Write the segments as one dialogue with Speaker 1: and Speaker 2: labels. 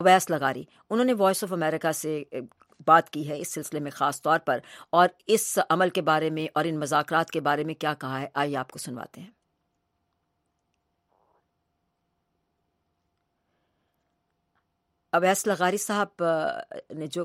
Speaker 1: اویس لغاری، انہوں نے voice of امریکہ سے بات کی ہے اس سلسلے میں خاص طور پر، اور اس عمل کے بارے میں اور ان مذاکرات کے بارے میں کیا کہا ہے، آئیے آپ کو سنواتے ہیں۔ اویس لغاری صاحب نے جو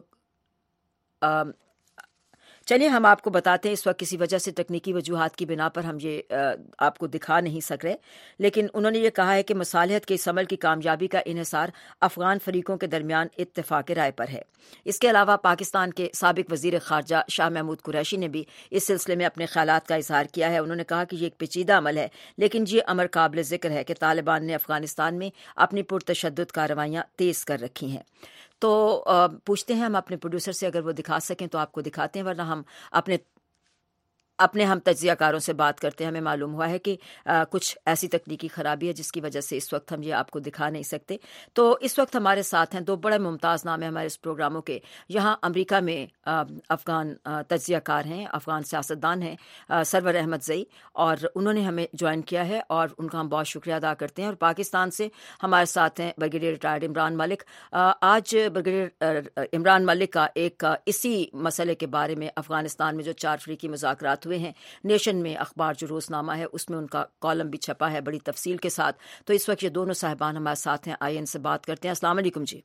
Speaker 1: چلیے ہم آپ کو بتاتے ہیں، اس وقت کسی وجہ سے تکنیکی وجوہات کی بنا پر ہم یہ آپ کو دکھا نہیں سک رہے، لیکن انہوں نے یہ کہا ہے کہ مصالحت کے اس عمل کی کامیابی کا انحصار افغان فریقوں کے درمیان اتفاق رائے پر ہے۔ اس کے علاوہ پاکستان کے سابق وزیر خارجہ شاہ محمود قریشی نے بھی اس سلسلے میں اپنے خیالات کا اظہار کیا ہے۔ انہوں نے کہا کہ یہ ایک پیچیدہ عمل ہے، لیکن یہ امر قابل ذکر ہے کہ طالبان نے افغانستان میں اپنی پرتشدد کارروائیاں تیز کر رکھی ہیں۔ تو پوچھتے ہیں ہم اپنے پروڈیوسر سے، اگر وہ دکھا سکیں تو آپ کو دکھاتے ہیں، ورنہ ہم اپنے ہم تجزیہ کاروں سے بات کرتے ہیں۔ ہمیں معلوم ہوا ہے کہ کچھ ایسی تکنیکی خرابی ہے جس کی وجہ سے اس وقت ہم یہ آپ کو دکھا نہیں سکتے۔ تو اس وقت ہمارے ساتھ ہیں دو بڑے ممتاز نام ہیں ہمارے اس پروگراموں کے، یہاں امریکہ میں افغان تجزیہ کار ہیں، افغان سیاستدان ہیں، سرور احمد زئی، اور انہوں نے ہمیں جوائن کیا ہے اور ان کا ہم بہت شکریہ ادا کرتے ہیں۔ اور پاکستان سے ہمارے ساتھ ہیں بریگیڈیئر ریٹائرڈ عمران ملک۔ آج بریگیڈیئر عمران ملک کا ایک اسی مسئلے کے بارے میں، افغانستان میں جو 4 فریقی مذاکرات ہوئے ہیں، نیشن میں اخبار جو روزنامہ ہے اس میں ان کا کالم بھی چھپا ہے بڑی تفصیل کے ساتھ۔ تو اس وقت یہ دونوں صاحبان ہمارے ساتھ ہیں، آئیے ان سے بات کرتے ہیں۔ السلام علیکم جی۔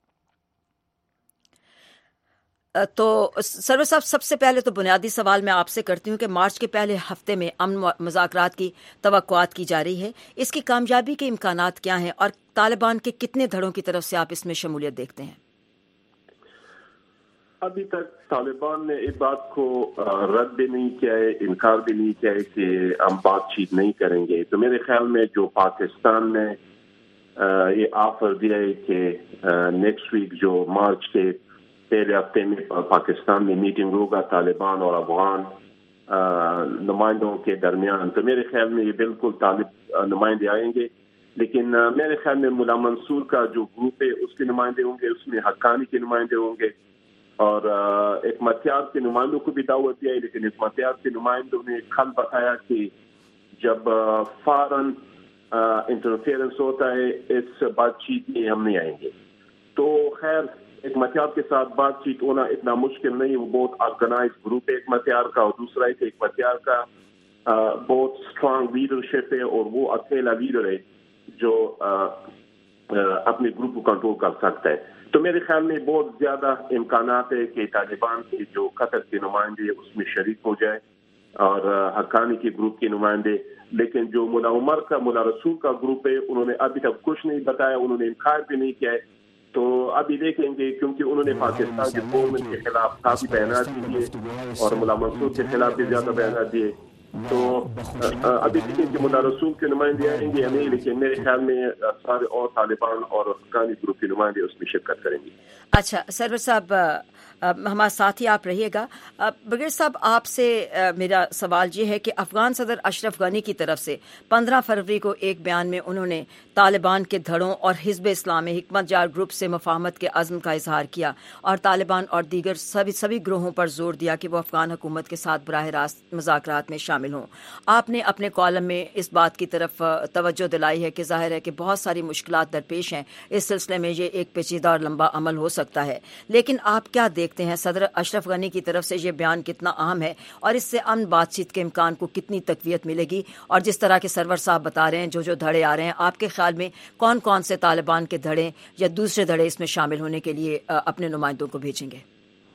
Speaker 1: تو سرور صاحب، سب سے پہلے تو بنیادی سوال میں آپ سے کرتی ہوں کہ مارچ کے پہلے ہفتے میں امن مذاکرات کی توقعات کی جا رہی ہے، اس کی کامیابی کے امکانات کیا ہیں، اور طالبان کے کتنے دھڑوں کی طرف سے آپ اس میں شمولیت دیکھتے ہیں؟
Speaker 2: ابھی تک طالبان نے اس بات کو رد بھی نہیں کیا ہے، انکار بھی نہیں کیا ہے کہ ہم بات چیت نہیں کریں گے۔ تو میرے خیال میں جو پاکستان نے یہ آفر دیا ہے کہ نیکسٹ ویک جو مارچ کے پہلے ہفتے میں پاکستان میں میٹنگ ہوگا طالبان اور افغان نمائندوں کے درمیان، تو میرے خیال میں یہ بالکل طالب نمائندے آئیں گے۔ لیکن میرے خیال میں مولا منصور کا جو گروپ ہے اس کے نمائندے ہوں گے، اس میں حقانی کے نمائندے ہوں گے، اور احمدیات کے نمائندوں کو بھی دعوت دی ہے، لیکن احمدیات کے نمائندوں نے کل بتایا کہ جب فارن انٹرفیئرنس ہوتا ہے اس بات چیت میں ہم نہیں آئیں گے۔ تو خیر احمدیات کے ساتھ بات چیت ہونا اتنا مشکل نہیں، وہ بہت آرگنائز گروپ ہے احمدیات کا، اور دوسرا ہے کہ احمدیات کا بہت اسٹرانگ لیڈرشپ ہے، اور وہ اکیلا لیڈر ہے جو اپنے گروپ کو کنٹرول کر سکتا ہے۔ تو میرے خیال میں بہت زیادہ امکانات ہے کہ طالبان کے جو قطر کے نمائندے اس میں شریک ہو جائے اور حقانی کے گروپ کے نمائندے، لیکن جو مولا عمر کا، مولا رسول کا گروپ ہے، انہوں نے ابھی تک کچھ نہیں بتایا، انہوں نے انکار بھی نہیں کیا ہے۔ تو ابھی دیکھیں گے، کیونکہ انہوں نے پاکستان کے گورنمنٹ کے خلاف کافی بیانات دیے اور مولا منصور کے خلاف بھی زیادہ بیانات دیے۔ تو ابھی دیکھیں کہ مولا رسول کے نمائندے آئیں گے یا نہیں، لیکن میرے خیال میں سارے اور طالبان اور حقانی گروپ کے نمائندے اس میں شرکت کریں گے۔
Speaker 1: اچھا سرور صاحب، ہمارے ساتھ ہی آپ رہیے گا۔ بغیر صاحب، آپ سے میرا سوال یہ ہے کہ افغان صدر اشرف غنی کی طرف سے 15 فروری کو ایک بیان میں انہوں نے طالبان کے دھڑوں اور حزب اسلام حکمت جار گروپ سے مفاہمت کے عزم کا اظہار کیا، اور طالبان اور دیگر سبھی گروہوں پر زور دیا کہ وہ افغان حکومت کے ساتھ براہ راست مذاکرات میں شامل ہوں۔ آپ نے اپنے کالم میں اس بات کی طرف توجہ دلائی ہے کہ ظاہر ہے کہ بہت ساری مشکلات درپیش ہیں، اس سلسلے میں یہ ایک پیچیدہ اور لمبا عمل ہو سکتا ہے، لیکن آپ کیا دیکھتے ہیں صدر اشرف غنی کی طرف سے یہ بیان کتنا اہم ہے، اور اس سے امن بات چیت کے امکان کو کتنی تقویت ملے گی؟ اور جس طرح کے سرور صاحب بتا رہے ہیں جو دھڑے آ رہے ہیں، آپ کے خیال میں کون کون سے طالبان کے دھڑے یا دوسرے دھڑے اس میں شامل ہونے کے لیے اپنے نمائندوں کو بھیجیں گے؟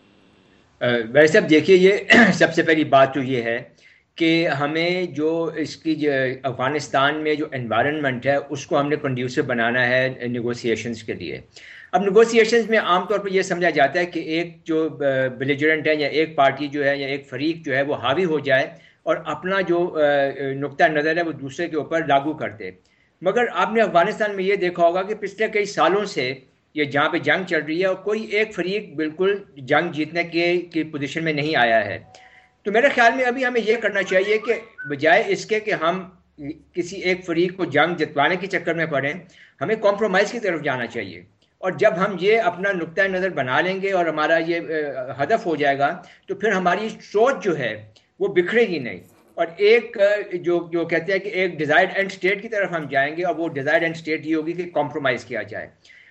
Speaker 3: ویسے اب دیکھیے، یہ سب سے پہلی بات تو یہ ہے کہ ہمیں جو اس کی افغانستان میں جو انوائرنمنٹ ہے اس کو ہم نے کنڈیوسو بنانا ہے نیگوسیشنز کے لیے۔ اب نیگوسیشنز میں عام طور پر یہ سمجھا جاتا ہے کہ ایک جو بیلیجرنٹ ہے یا ایک پارٹی جو ہے یا ایک فریق جو ہے وہ حاوی ہو جائے اور اپنا جو نقطہ نظر ہے وہ دوسرے کے اوپر لاگو کر دے۔ مگر آپ نے افغانستان میں یہ دیکھا ہوگا کہ پچھلے کئی سالوں سے یہ جہاں پہ جنگ چل رہی ہے اور کوئی ایک فریق بالکل جنگ جیتنے کی پوزیشن میں نہیں آیا ہے۔ تو میرے خیال میں ابھی ہمیں یہ کرنا چاہیے کہ بجائے اس کے کہ ہم کسی ایک فریق کو جنگ جتوانے کے چکر میں پڑیں، ہمیں کمپرومائز کی طرف جانا چاہیے۔ اور جب ہم یہ اپنا نقطہ نظر بنا لیں گے اور ہمارا یہ ہدف ہو جائے گا تو پھر ہماری سوچ جو ہے وہ بکھرے گی نہیں، اور ایک جو کہتے ہیں کہ ایک ڈیزائرڈ اینڈ اسٹیٹ کی طرف ہم جائیں گے، اور وہ ڈیزائرڈ اینڈ اسٹیٹ یہ ہوگی کہ کمپرومائز کیا جائے۔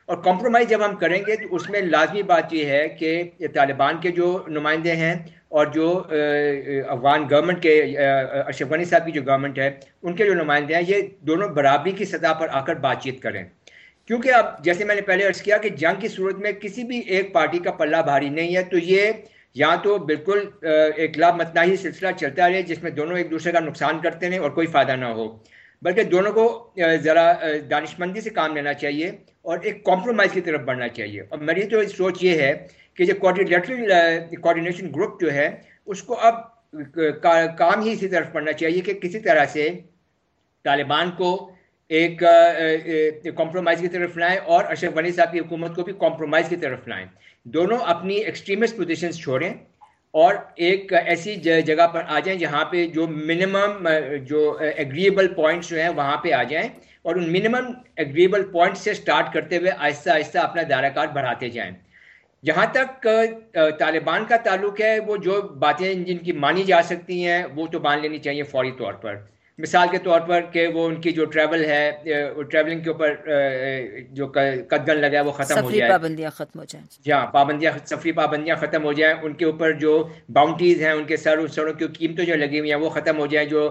Speaker 3: اور کمپرومائز جب ہم کریں گے تو اس میں لازمی بات یہ ہے کہ طالبان کے جو نمائندے ہیں اور جو افغان گورنمنٹ کے اشرف غنی صاحب کی جو گورنمنٹ ہے ان کے جو نمائندے ہیں یہ دونوں برابری کی سطح پر آ کر بات چیت کریں. کیونکہ اب جیسے میں نے پہلے عرض کیا کہ جنگ کی صورت میں کسی بھی ایک پارٹی کا پلہ بھاری نہیں ہے, تو یہ یا تو بالکل ایک لا متناہی سلسلہ چلتا رہے جس میں دونوں ایک دوسرے کا نقصان کرتے ہیں اور کوئی فائدہ نہ ہو, بلکہ دونوں کو ذرا دانشمندی سے کام لینا چاہیے اور ایک کمپرومائز کی طرف بڑھنا چاہیے. اور میری تو سوچ یہ ہے کہ جو کوآرڈینیشن گروپ جو ہے اس کو اب کام ہی اسی طرف پڑھنا چاہیے کہ کسی طرح سے طالبان کو ایک کمپرومائز کی طرف لائیں اور اشرف غنی صاحب کی حکومت کو بھی کمپرومائز کی طرف لائیں. دونوں اپنی ایکسٹریمسٹ پوزیشنز چھوڑیں اور ایک ایسی جگہ پر آ جائیں جہاں پہ جو منیمم جو ایگریبل پوائنٹس جو ہیں وہاں پہ آ جائیں اور ان منیمم ایگریبل پوائنٹس سے سٹارٹ کرتے ہوئے آہستہ آہستہ اپنا دائرہ کار بڑھاتے جائیں. جہاں تک طالبان کا تعلق ہے وہ جو باتیں جن کی مانی جا سکتی ہیں وہ تو مان لینی چاہیے فوری طور پر. مثال کے طور پر کہ وہ ان کی جو ٹریول ہے ٹریولنگ کے اوپر جو قدغن لگا ہے وہ ختم ہو جائے,
Speaker 1: پابندیاں ختم ہو جائیں,
Speaker 3: جہاں پابندیاں سفری پابندیاں ختم ہو جائیں, ان کے اوپر جو باؤنٹیز ہیں ان کے سروں کی قیمتیں جو لگی ہوئی ہیں وہ ختم ہو جائیں, جو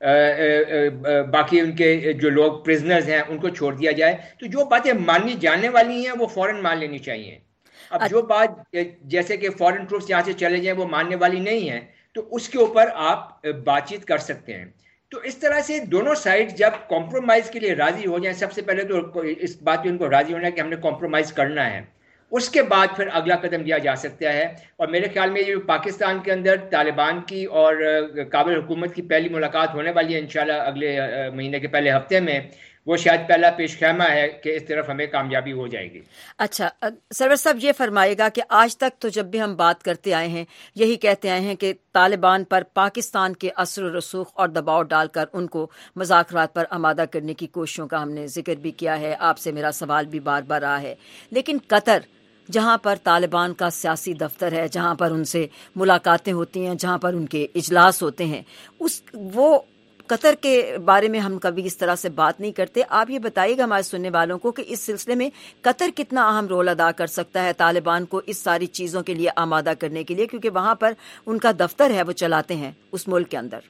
Speaker 3: باقی ان کے جو لوگ پرزنرز ہیں ان کو چھوڑ دیا جائے. تو جو باتیں ماننی جانے والی ہیں وہ فوراً مان لینی چاہیے. اب جو بات جیسے کہ فورن ٹروپس یہاں سے چلے جائیں وہ ماننے والی نہیں ہے تو اس کے اوپر آپ بات چیت کر سکتے ہیں. تو اس طرح سے دونوں سائڈ جب کمپرومائز کے لیے راضی ہو جائیں, سب سے پہلے تو اس بات پہ ان کو راضی ہونا ہے کہ ہم نے کمپرومائز کرنا ہے, اس کے بعد پھر اگلا قدم لیا جا سکتا ہے. اور میرے خیال میں یہ پاکستان کے اندر طالبان کی اور کابل حکومت کی پہلی ملاقات ہونے والی ہے انشاءاللہ اگلے مہینے کے پہلے ہفتے میں, وہ شاید پہلا پیش خیمہ ہے کہ اس طرف ہمیں کامیابی ہو جائے گی.
Speaker 1: اچھا سرور صاحب یہ فرمائے گا کہ آج تک تو جب بھی ہم بات کرتے آئے ہیں یہی کہتے آئے ہیں کہ طالبان پر پاکستان کے اثر و رسوخ اور دباؤ ڈال کر ان کو مذاکرات پر آمادہ کرنے کی کوششوں کا ہم نے ذکر بھی کیا ہے, آپ سے میرا سوال بھی بار بار رہا ہے. لیکن قطر جہاں پر طالبان کا سیاسی دفتر ہے, جہاں پر ان سے ملاقاتیں ہوتی ہیں, جہاں پر ان کے اجلاس ہوتے ہیں, وہ قطر کے بارے میں ہم کبھی اس طرح سے بات نہیں کرتے. آپ یہ بتائیے گا ہمارے سننے والوں کو کہ اس سلسلے میں قطر کتنا اہم رول ادا کر سکتا ہے طالبان کو اس ساری چیزوں کے لیے آمادہ کرنے کے لیے, کیونکہ وہاں پر ان کا دفتر ہے, وہ چلاتے ہیں اس ملک کے اندر.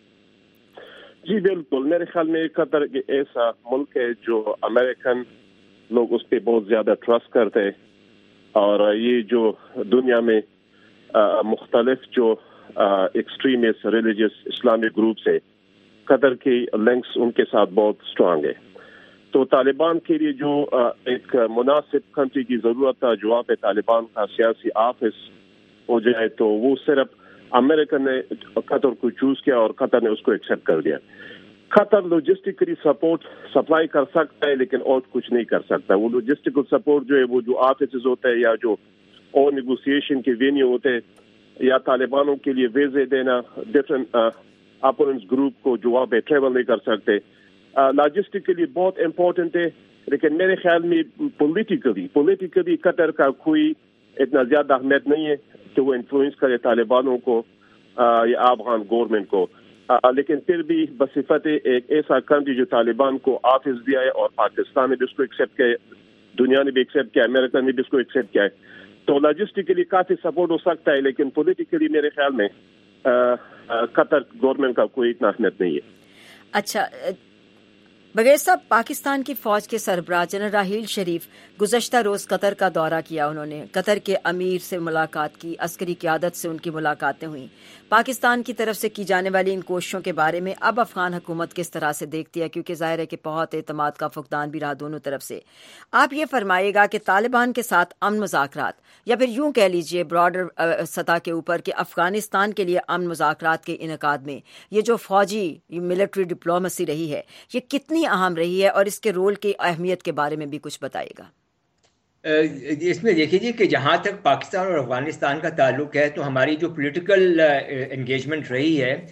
Speaker 2: جی بالکل, میرے خیال میں قطر ایسا ملک ہے جو امریکن لوگ اس پہ بہت زیادہ ٹرسٹ کرتے ہیں, اور یہ جو دنیا میں مختلف جو ایکسٹریمسٹ ریلیجیس اسلامک گروپس ہے قطر کی لنکس ان کے ساتھ بہت اسٹرانگ ہے. تو طالبان کے لیے جو ایک مناسب کنٹری کی ضرورت تھا جو وہاں پہ طالبان کا سیاسی آفس ہو جائے, تو وہ صرف امریکہ نے قطر کو چوز کیا اور قطر نے اس کو ایکسیپٹ کر دیا. قطر لوجسٹکلی سپورٹ سپلائی کر سکتا ہے لیکن اور کچھ نہیں کر سکتا. وہ لوجسٹیکل سپورٹ جو ہے وہ جو آفسز ہوتے ہیں یا جو اور نیگوسیشن کے وینیو ہوتے ہیں یا طالبانوں کے لیے ویزے دینا ڈفرینٹ اپوننٹس گروپ کو جو وہاں پہ ٹریول نہیں کر سکتے, لاجسٹکلی بہت امپورٹنٹ ہے. لیکن میرے خیال میں پولیٹیکلی قطر کا کوئی اتنا زیادہ اہمیت نہیں ہے کہ وہ انفلوئنس کرے طالبانوں کو یا افغان گورنمنٹ کو. لیکن پھر بھی بصفت ایک ایسا کنٹری جو طالبان کو آفس دیا ہے اور پاکستان نے بھی اس کو ایکسیپٹ کیا ہے, دنیا نے بھی ایکسیپٹ کیا ہے, امریکہ نے بھی اس کو ایکسیپٹ کیا ہے, تو لاجسٹکلی کافی سپورٹ ہو سکتا ہے. لیکن پولیٹیکلی میرے خیال میں قطر گورنمنٹ کا کوئی اتنا اہمیت نہیں ہے.
Speaker 1: اچھا بغیر صاحب, پاکستان کی فوج کے سربراہ جنرل راحیل شریف گزشتہ روز قطر کا دورہ کیا. انہوں نے قطر کے امیر سے ملاقات کی, عسکری قیادت سے ان کی ملاقاتیں ہوئیں. پاکستان کی طرف سے کی جانے والی ان کوششوں کے بارے میں اب افغان حکومت کس طرح سے دیکھتی ہے, کیونکہ ظاہر ہے کہ بہت اعتماد کا فقدان بھی رہا دونوں طرف سے. آپ یہ فرمائیے گا کہ طالبان کے ساتھ امن مذاکرات, یا پھر یوں کہہ لیجئے براڈر سطح کے اوپر کہ افغانستان کے لیے امن مذاکرات کے انعقاد میں یہ جو فوجی ملٹری ڈپلومیسی رہی ہے یہ کتنی اہم رہی ہے, اور اس کے رول کی اہمیت کے بارے میں بھی کچھ بتائیے گا.
Speaker 3: اس میں دیکھیے جی کہ جہاں تک پاکستان اور افغانستان کا تعلق ہے تو ہماری جو پولیٹیکل انگیجمنٹ رہی ہے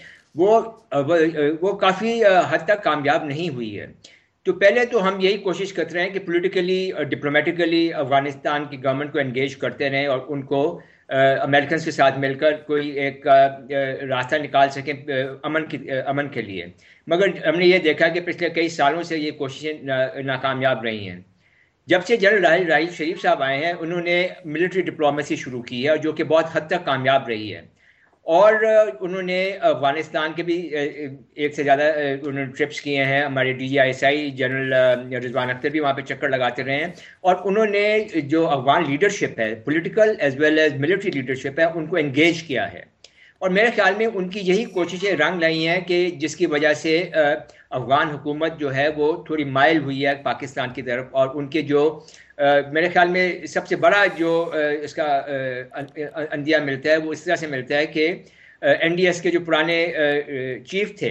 Speaker 3: وہ کافی حد تک کامیاب نہیں ہوئی ہے. تو پہلے تو ہم یہی کوشش کرتے رہے ہیں کہ پولیٹیکلی ڈپلومیٹیکلی افغانستان کی گورنمنٹ کو انگیج کرتے رہیں اور ان کو امریکنس کے ساتھ مل کر کوئی ایک راستہ نکال سکیں امن کے لیے. مگر ہم نے یہ دیکھا کہ پچھلے کئی سالوں سے یہ کوششیں ناکامیاب رہی ہیں. जब से जनरल राहिल शरीफ साहब आए हैं उन्होंने मिलिट्री डिप्लोमेसी शुरू की है जो कि बहुत हद तक कामयाब रही है और उन्होंने अफगानिस्तान के भी एक से ज़्यादा उन्होंने ट्रिप्स किए हैं। हमारे DGISI जनरल रिजवान अख्तर भी वहाँ पे चक्कर लगाते रहे हैं और उन्होंने जो अफगान लीडरशिप है political as well as military leadership है उनको एंगेज किया है और मेरे ख्याल में उनकी यही कोशिशें रंग लाई हैं कि जिसकी वजह से अफगान हुकूमत जो है वो थोड़ी माइल हुई है पाकिस्तान की तरफ और उनके जो मेरे ख्याल में सबसे बड़ा जो इसका अंदिया मिलता है वो इस तरह से मिलता है कि NDS के जो पुराने चीफ थे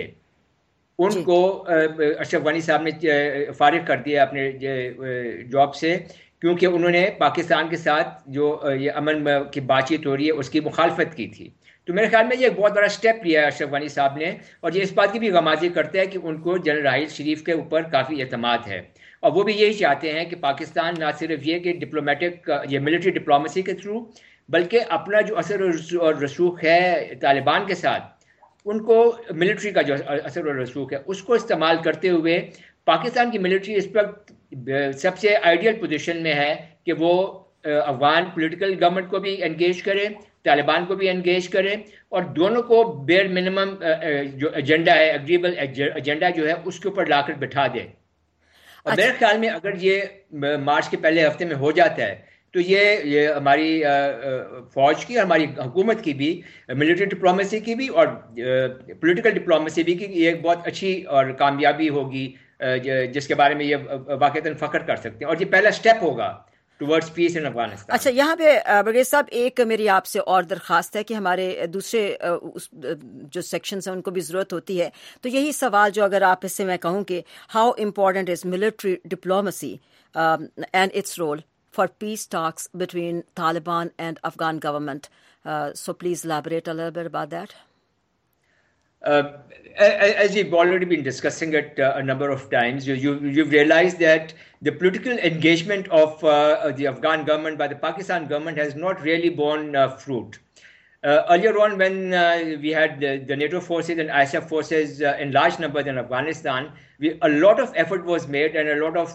Speaker 3: उनको अशरफ गनी साहब ने फारिग कर दिया अपने जॉब से क्योंकि उन्होंने पाकिस्तान के साथ जो ये अमन की बातचीत हो रही है उसकी मुखालफत की थी। तो मेरे ख्याल में ये एक बहुत बड़ा स्टेप लिया है अशरफ गनी साहब ने और ये इस बात की भी गमाजी करता है कि उनको जनरल राहिल शरीफ के ऊपर काफ़ी एतमाद है और वो भी यही चाहते हैं कि पाकिस्तान ना सिर्फ ये कि डिप्लोमेटिक ये मिलिट्री डिप्लोमेसी के थ्रू बल्कि अपना जो असर और रसूख है तालिबान के साथ उनको मिलिट्री का जो असर और रसूख है उसको इस्तेमाल करते हुए पाकिस्तान की मिलिट्री इस वक्त सबसे आइडियल पोजीशन में है कि वो अफगान पॉलिटिकल गवर्नमेंट को भी एंगेज करे तालिबान को भी एंगेज करें और दोनों को बेयर मिनिमम जो एजेंडा है एग्रीबल एजेंडा जो है उसके ऊपर लाकर बिठा दे और मेरे ख्याल में अगर ये मार्च के पहले हफ्ते में हो जाता है तो ये हमारी फौज की हमारी हुकूमत की भी मिलिट्री डिप्लोमेसी की भी और पॉलिटिकल डिप्लोमेसी भी की एक बहुत अच्छी और कामयाबी होगी जिसके बारे में ये वाकईतन फख्र कर सकते हैं और ये पहला स्टेप होगा टुवर्ड्स पीस इन अफगानिस्तान।
Speaker 1: अच्छा, यहाँ पे बरगेज साहब एक मेरी आपसे और दरख्वास्त है कि हमारे दूसरे जो सेक्शंस हैं उनको भी ज़रूरत होती है तो यही सवाल जो अगर आप इससे मैं कहूँ कि how important is military diplomacy and its role for peace talks between Taliban and Afghan government. So please elaborate a little bit about that.
Speaker 3: As we've already been discussing it a number of times, you've realized that the political engagement of the Afghan government by the Pakistan government has not really borne fruit. Earlier on, when we had the NATO forces and ISAF forces in large numbers in Afghanistan, a lot of effort was made and a lot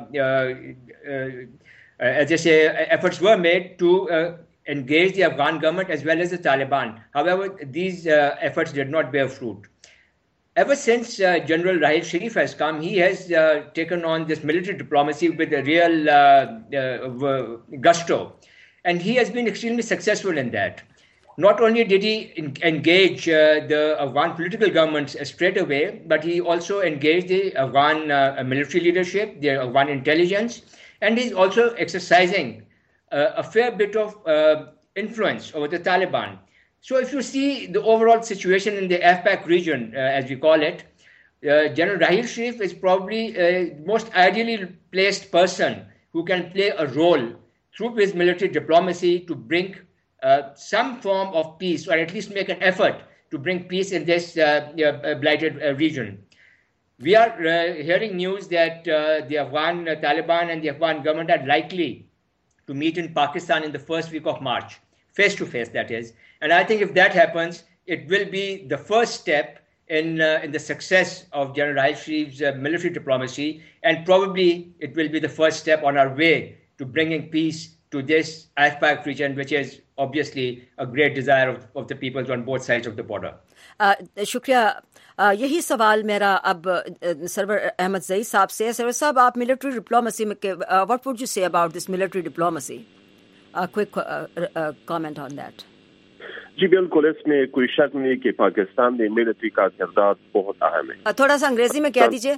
Speaker 3: of as I say, efforts were made to engage the Afghan government as well as the Taliban. However, these efforts did not bear fruit. Ever since General Rahil Sharif has come, he has taken on this military diplomacy with a real gusto. And he has been extremely successful in that. Not only did he engage the Afghan political governments straight away, but he also engaged the Afghan military leadership, the Afghan intelligence, and he's also exercising a fair bit of influence over the Taliban. So if you see the overall situation in the AFPAC region, as we call it, General Rahil Sharif is probably the most ideally placed person who can play a role through his military diplomacy to bring some form of peace, or at least make an effort to bring peace in this blighted region. We are hearing news that the Afghan Taliban and the Afghan government are likely to meet in Pakistan in the first week of March, face to face, that is. And I think if that happens, it will be the first step in the success of General Rahil Sharif's military diplomacy, and probably it will be the first step on our way to bringing peace to this AFPAC region, which is obviously a great desire of the peoples on both sides of the border.
Speaker 1: शुक्रिया। यही सवाल मेरा अब server Ahmad ज़ई साहब से है। सरवर साहब, आप मिलिट्री डिप्लोमेसी में what would you say about this military diplomacy? Quick comment on that.
Speaker 2: जी बिल्कुल, इसमें कोई शक नहीं कि पाकिस्तान में मिलिट्री का किरदार बहुत अहम है।
Speaker 1: थोड़ा सा अंग्रेजी में कह दीजिए।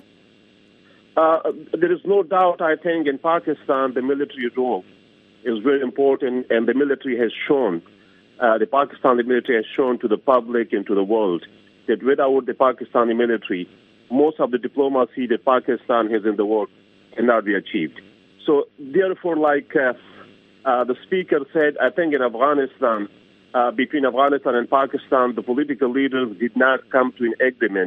Speaker 2: There is no doubt, I think, in Pakistan the military role is very important, and the military has shown, the Pakistani military has shown to the public and to the world that without the Pakistani military, most of the diplomacy that Pakistan has in the world cannot be achieved. So therefore, like the speaker said, I think in Afghanistan, between Afghanistan and Pakistan, the political leaders did not come to an agreement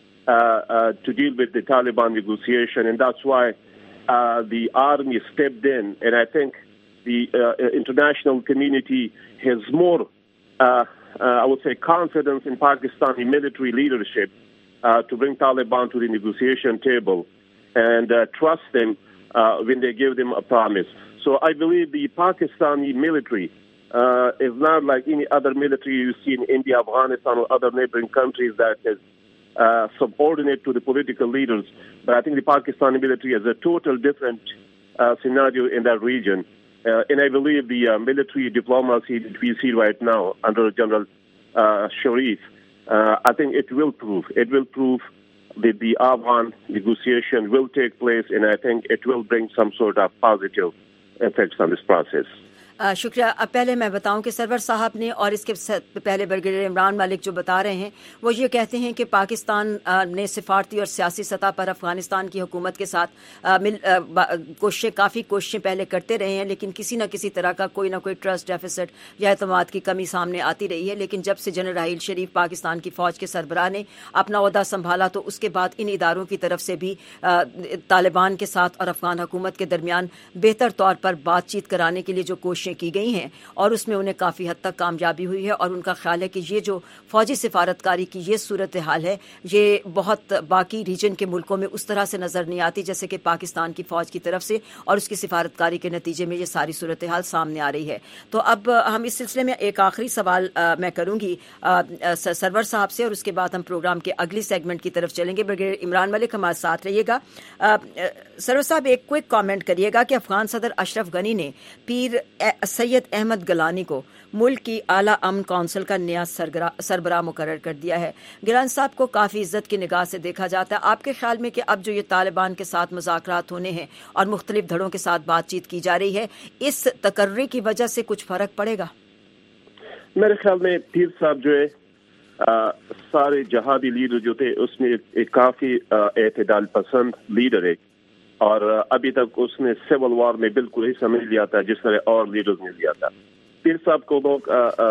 Speaker 2: to deal with the Taliban negotiation, and that's why the army stepped in, and I think the international community has more, I would say, confidence in Pakistani military leadership to bring Taliban to the negotiation table and trust them when they give them a promise. So I believe the Pakistani military is not like any other military you see in India, Afghanistan, or other neighboring countries that is subordinate to the political leaders. But I think the Pakistani military is a total different scenario in that region. And I believe the military diplomacy that we see right now under General Sharif, I think it will prove that the Afghan negotiation will take place, and I think it will bring some sort of positive effects on this process.
Speaker 1: शुक्रिया. अब पहले मैं बताऊं कि server साहब ने और इसके पहले ब्रिगेडियर इमरान मलिक जो बता रहे हैं वो ये कहते हैं कि पाकिस्तान ने सिफारती और सियासी सतह पर अफगानिस्तान की हुकूमत के साथ काफ़ी कोशिशें पहले करते रहे हैं, लेकिन किसी न किसी तरह का कोई ना कोई ट्रस्ट डेफिसिट या एतमाद की कमी सामने आती रही है. लेकिन जब से जनरल राहील शरीफ पाकिस्तान की फ़ौज के सरबराह ने अपना ओहदा संभाला तो उसके बाद इन इदारों की तरफ से भी तालिबान के साथ और अफगान हुकूमत के दरमियान बेहतर तौर पर बातचीत कराने के लिए जो कोशिशें की गई हैं और उसमें उन्हें काफ़ी हद तक कामयाबी हुई है. और उनका ख्याल है कि ये जो फ़ौजी सिफारतकारी की ये सूरत हाल है ये बहुत बाकी रीजन के मुल्कों में उस तरह से नज़र नहीं आती जैसे कि पाकिस्तान की फ़ौज की तरफ से, और उसकी सिफारतकारी के नतीजे में ये सारी सूरत हाल सामने आ रही है. तो अब हम इस सिलसिले में एक आखिरी सवाल मैं करूँगी सरवर साहब से और उसके बाद हम प्रोग्राम के अगली सेगमेंट की तरफ चलेंगे. ब्रिगेडियर इमरान मलिक हमारे साथ रहिएगा. सरवर साहब एक क्विक कॉमेंट करिएगा कि अफगान सदर अशरफ गनी ने पीर सैयद अहमद गलानी को मुल्क की आला अमन कौंसिल का नया सरबराह मुकर्रर कर दिया है. गिलानी साहब को काफ़ी इज्जत की निगाह से देखा जाता है. आपके ख्याल में कि अब जो ये तालिबान के साथ मुज़ाकरात होने हैं और मुख्तलिफ धड़ों के साथ बातचीत की जा रही है, इस तकर्री की वजह से कुछ फ़र्क पड़ेगा?
Speaker 2: मेरे ख्याल में पीर साहब जो है सारे जहादी लीडर जो थे उसमें एक काफ़ी एतदाल पसंद लीडर है, और अभी तक उसने सिविल वॉर में बिल्कुल ही समझ लिया था जिस तरह और लीडर्स ने लिया था. पीर साहब को लोग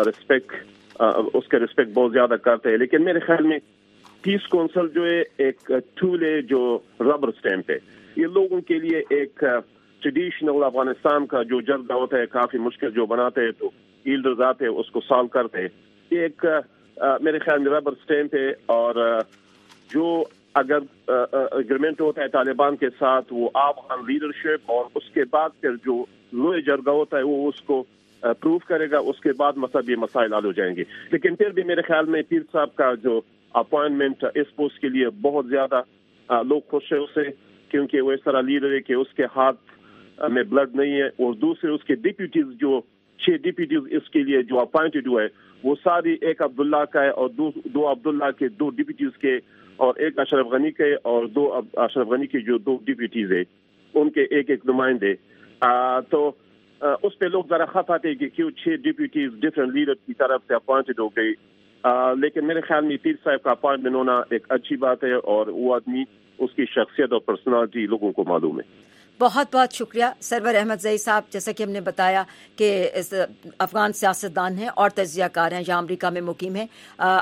Speaker 2: उसके रिस्पेक्ट बहुत ज़्यादा करते हैं, लेकिन मेरे ख्याल में पीस काउंसिल जो है एक टूल है जो रबर स्टैम्प है. ये लोगों के लिए एक ट्रेडिशनल अफगानिस्तान का जो जर्दा होता है काफ़ी मुश्किल जो बनाते हैं तो लीडर्स आते हैं उसको सॉल्व करते हैं. ये एक मेरे ख्याल में रबर स्टैम्प है, और जो अगर एग्रीमेंट होता है तालिबान के साथ वो अफगान लीडरशिप और उसके बाद फिर जो लोहे जरगा होता है वो उसको प्रूव करेगा, उसके बाद मतलब ये मसाइल हल हो जाएंगे. लेकिन फिर भी मेरे ख्याल में पीर साहब का जो अपॉइंटमेंट इस पोस्ट के लिए बहुत ज़्यादा लोग खुश है उससे, क्योंकि वो इस तरह लीडर है कि उसके हाथ में ब्लड नहीं है, और दूसरे उसके डिप्यूटीज जो 6 डिप्यूटीज इसके लिए जो अपॉइंटेड हुआ है वो सारी एक अब्दुल्ला का है और दो अब्दुल्ला के 2 डिप्यूटीज के, और एक अशरफ गनी के और 2 अशरफ गनी के जो 2 डिप्यूटीज है उनके एक नुमाइंदे. तो उस पे लोग जरा खफ आते हैं कि क्यों 6 डिप्यूटीज डिफरेंट लीडर की तरफ से अपॉइंटेड हो गई. लेकिन मेरे ख्याल में पीर साहब का अपॉइंटमेंट होना एक अच्छी बात है, और वो आदमी उसकी शख्सियत और पर्सनालिटी लोगों को मालूम है.
Speaker 1: बहुत बहुत शुक्रिया सरवर अहमद ज़ई साहब. जैसा कि हमने बताया कि अफ़गान सियासतदान हैं और तज्ज़ियाकार हैं, यहाँ अमरीका में मुकीम हैं.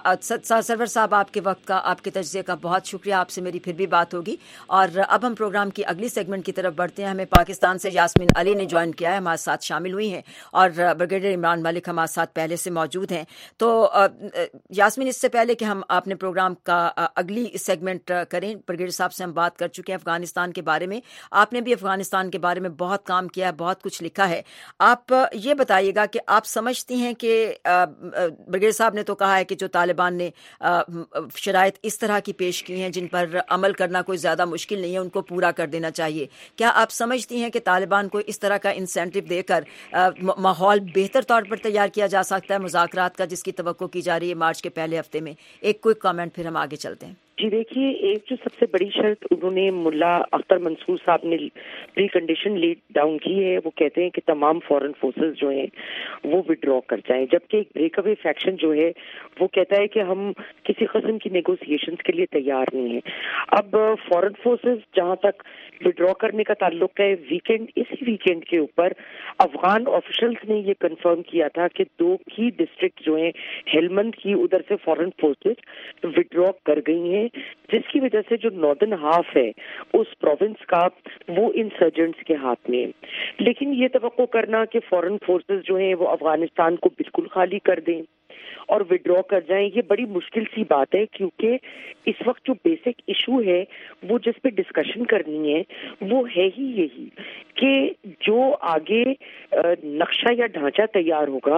Speaker 1: सरवर साहब आपके वक्त का, आपके तज्ज़िये का बहुत शुक्रिया. आपसे मेरी फिर भी बात होगी. और अब हम प्रोग्राम की अगली सेगमेंट की तरफ बढ़ते हैं. हमें पाकिस्तान से यास्मीन अली ने ज्वाइन किया है, हमारे साथ शामिल हुई हैं, और ब्रिगेडियर इमरान मलिक हमारे साथ पहले से मौजूद हैं. तो यास्मीन, इससे पहले कि हम अपने प्रोग्राम का अगली सेगमेंट करें, ब्रिगेडियर साहब से हम बात कर चुके हैं अफ़गानिस्तान के बारे में. आपने भी अफगानिस्तान के बारे में बहुत काम किया है, बहुत कुछ लिखा है. आप ये बताइएगा कि आप समझती हैं कि ब्रिगेडियर साहब ने तो कहा है कि जो तालिबान ने शराइत इस तरह की पेश की हैं जिन पर अमल करना कोई ज़्यादा मुश्किल नहीं है, उनको पूरा कर देना चाहिए. क्या आप समझती हैं कि तालिबान को इस तरह का इंसेंटिव देकर माहौल बेहतर तौर पर तैयार किया जा सकता है मुज़ाकरात का, जिसकी तवक्को की जा रही है मार्च के पहले हफ्ते में? एक क्विक कमेंट फिर हम आगे चलते हैं.
Speaker 4: जी देखिए, एक जो सबसे बड़ी शर्त उन्होंने मुल्ला अख्तर मंसूर साहब ने प्री कंडीशन लीड डाउन की है, वो कहते हैं कि तमाम फॉरेन फोर्सेस जो हैं वो विड्रॉ कर जाएं, जबकि एक ब्रेकअवे फैक्शन जो है वो कहता है कि हम किसी किस्म की नेगोशिएशंस के लिए तैयार नहीं है. अब फॉरेन फोर्सेस जहां तक विड्रॉ करने का ताल्लुक है, इसी वीकेंड के ऊपर अफगान ऑफिशियल्स ने ये कंफर्म किया था कि 2 की डिस्ट्रिक्ट जो है हेलमंद की, उधर से फॉरेन फोर्सेस विड्रॉ कर गई हैं, जिसकी वजह से जो नॉर्दर्न हाफ है उस प्रोविंस का वो इंसर्जेंट्स के हाथ में. लेकिन ये तवक्को करना कि फॉरेन फोर्सेस जो हैं वो अफगानिस्तान को बिल्कुल खाली कर दें اور ودرا کر جائیں. یہ بڑی مشکل سی بات ہے کیونکہ اس وقت جو بیسک ایشو ہے وہ جس پہ ڈسکشن کرنی ہے وہ ہے ہی یہی کہ جو آگے نقشہ یا ڈھانچہ تیار ہوگا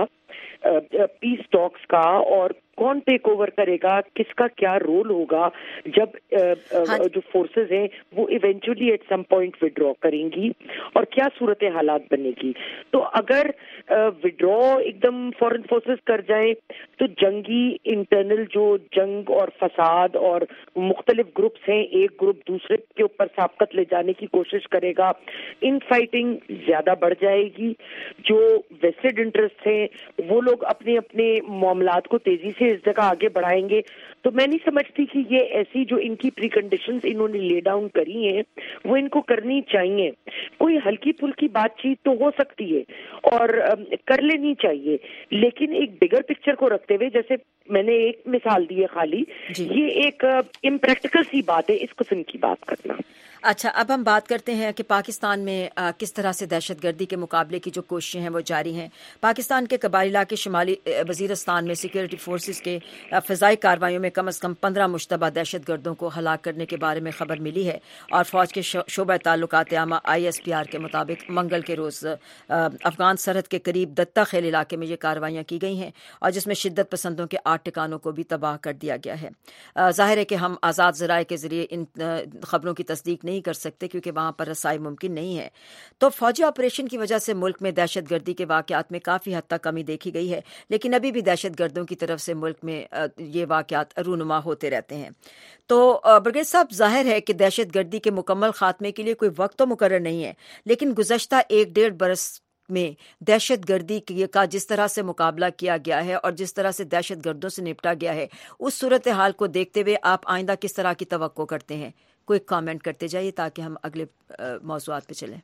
Speaker 4: پیس ٹاکس کا اور کون ٹیک اوور کرے گا, کس کا کیا رول ہوگا جب جو فورسز ہیں وہ eventually at some point withdraw کریں گی اور کیا صورت حالات بنے گی. تو اگر ودرا ایک دم فورن فورسز کر جائیں تو جنگی انٹرنل جو جنگ اور فساد اور مختلف گروپس ہیں, ایک گروپ دوسرے کے اوپر سابقت لے جانے کی کوشش کرے گا, ان فائٹنگ زیادہ بڑھ جائے گی. جو ویسٹڈ انٹرسٹ ہیں وہ لوگ اپنے اپنے معاملات کو تیزی سے اس جگہ آگے بڑھائیں گے. تو میں نہیں سمجھتی کہ یہ ایسی جو ان کی پری کنڈیشنز انہوں نے لے ڈاؤن کری ہیں وہ ان کو کرنی چاہیے. کوئی ہلکی پھلکی بات چیت تو ہو سکتی ہے اور کر لینی چاہیے, لیکن ایک بگر پکچر کو رکھتے ہوئے, جیسے میں نے ایک مثال دی ہے خالی, یہ ایک امپریکٹیکل سی بات ہے اس قسم کی بات کرنا.
Speaker 1: اچھا, اب ہم بات کرتے ہیں کہ پاکستان میں کس طرح سے دہشت گردی کے مقابلے کی جو کوششیں ہیں وہ جاری ہیں. پاکستان کے قبائلی علاقے شمالی وزیرستان میں سیکورٹی فورسز کے فضائی کارروائیوں میں کم از کم 15 مشتبہ دہشت گردوں کو ہلاک کرنے کے بارے میں خبر ملی ہے, اور فوج کے شعبہ تعلقات عامہ ISPR کے مطابق منگل کے روز افغان سرحد کے قریب دتا خیل علاقے میں یہ کارروائیاں کی گئی ہیں, اور جس میں شدت پسندوں کے 8 ٹھکانوں کو بھی تباہ کر دیا گیا ہے. ظاہر ہے کہ ہم آزاد ذرائع کے ذریعے ان خبروں کی تصدیق نہیں کر سکتے کیونکہ وہاں پر رسائی ممکن نہیں ہے. تو فوجی آپریشن کی وجہ سے ملک میں دہشت گردی کے واقعات میں کافی حد تک کمی دیکھی گئی ہے, لیکن ابھی بھی دہشت گردوں کی طرف سے ملک میں یہ واقعات رونما ہوتے رہتے ہیں. تو برگیڈ صاحب, ظاہر ہے کہ دہشت گردی کے مکمل خاتمے کے لیے کوئی وقت تو مقرر نہیں ہے, لیکن گزشتہ 1-1.5 برس میں دہشت گردی کا جس طرح سے مقابلہ کیا گیا ہے اور جس طرح سے دہشت گردوں سے نپٹا گیا ہے, اس صورتحال کو دیکھتے ہوئے آپ آئندہ کس طرح کی توقع کرتے ہیں؟ کوئی کامنٹ کرتے جائیے تاکہ ہم اگلے موضوعات پہ چلیں.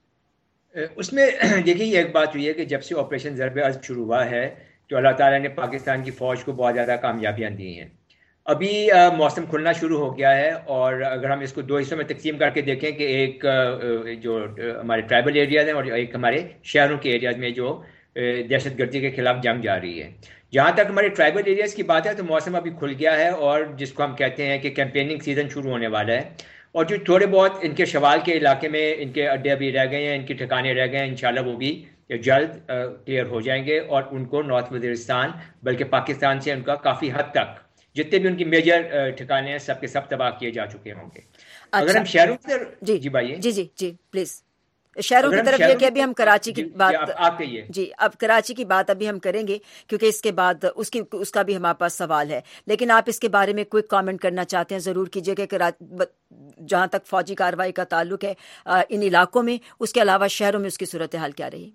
Speaker 3: اس میں دیکھیے, یہ ایک بات ہوئی ہے کہ جب سے آپریشن ضرب عضب شروع ہوا ہے تو اللہ تعالیٰ نے پاکستان کی فوج کو بہت زیادہ کامیابیاں دی ہیں. ابھی موسم کھلنا شروع ہو گیا ہے, اور اگر ہم اس کو 2 حصوں میں تقسیم کر کے دیکھیں کہ ایک جو ہمارے ٹرائبل ایریاز ہیں اور ایک ہمارے شہروں کے ایریاز میں جو دہشت گردی کے خلاف جنگ جاری ہے. جہاں تک ہمارے ٹرائبل ایریاز کی بات ہے تو موسم ابھی کھل گیا ہے, اور جس کو ہم کہتے ہیں کہ کیمپیننگ سیزن شروع ہونے والا ہے, اور جو تھوڑے بہت ان کے شوال کے علاقے میں ان کے اڈے ابھی رہ گئے ہیں, ان کے ٹھکانے رہ گئے ہیں, انشاءاللہ وہ بھی جلد کلیئر ہو جائیں گے, اور ان کو نارتھ وزیرستان بلکہ پاکستان سے ان کا کافی حد تک جتنے بھی ان کی میجر ٹھکانے ہیں سب کے سب تباہ کیے جا چکے ہوں گے. اگر ہم شہروں کی جی بھائی
Speaker 1: جی پلیز شہروں کی طرف یہ کہ ابھی ہم کراچی کی بات
Speaker 3: آپ کہیے.
Speaker 1: جی, اب کراچی کی بات ابھی ہم کریں گے کیونکہ اس کے بعد اس کا بھی ہمارے پاس سوال ہے, لیکن آپ اس کے بارے میں کوئی کامنٹ کرنا چاہتے ہیں ضرور کیجیے کہ جہاں تک فوجی کارروائی کا تعلق ہے ان علاقوں میں, اس کے علاوہ شہروں میں اس کی صورتحال کیا رہی؟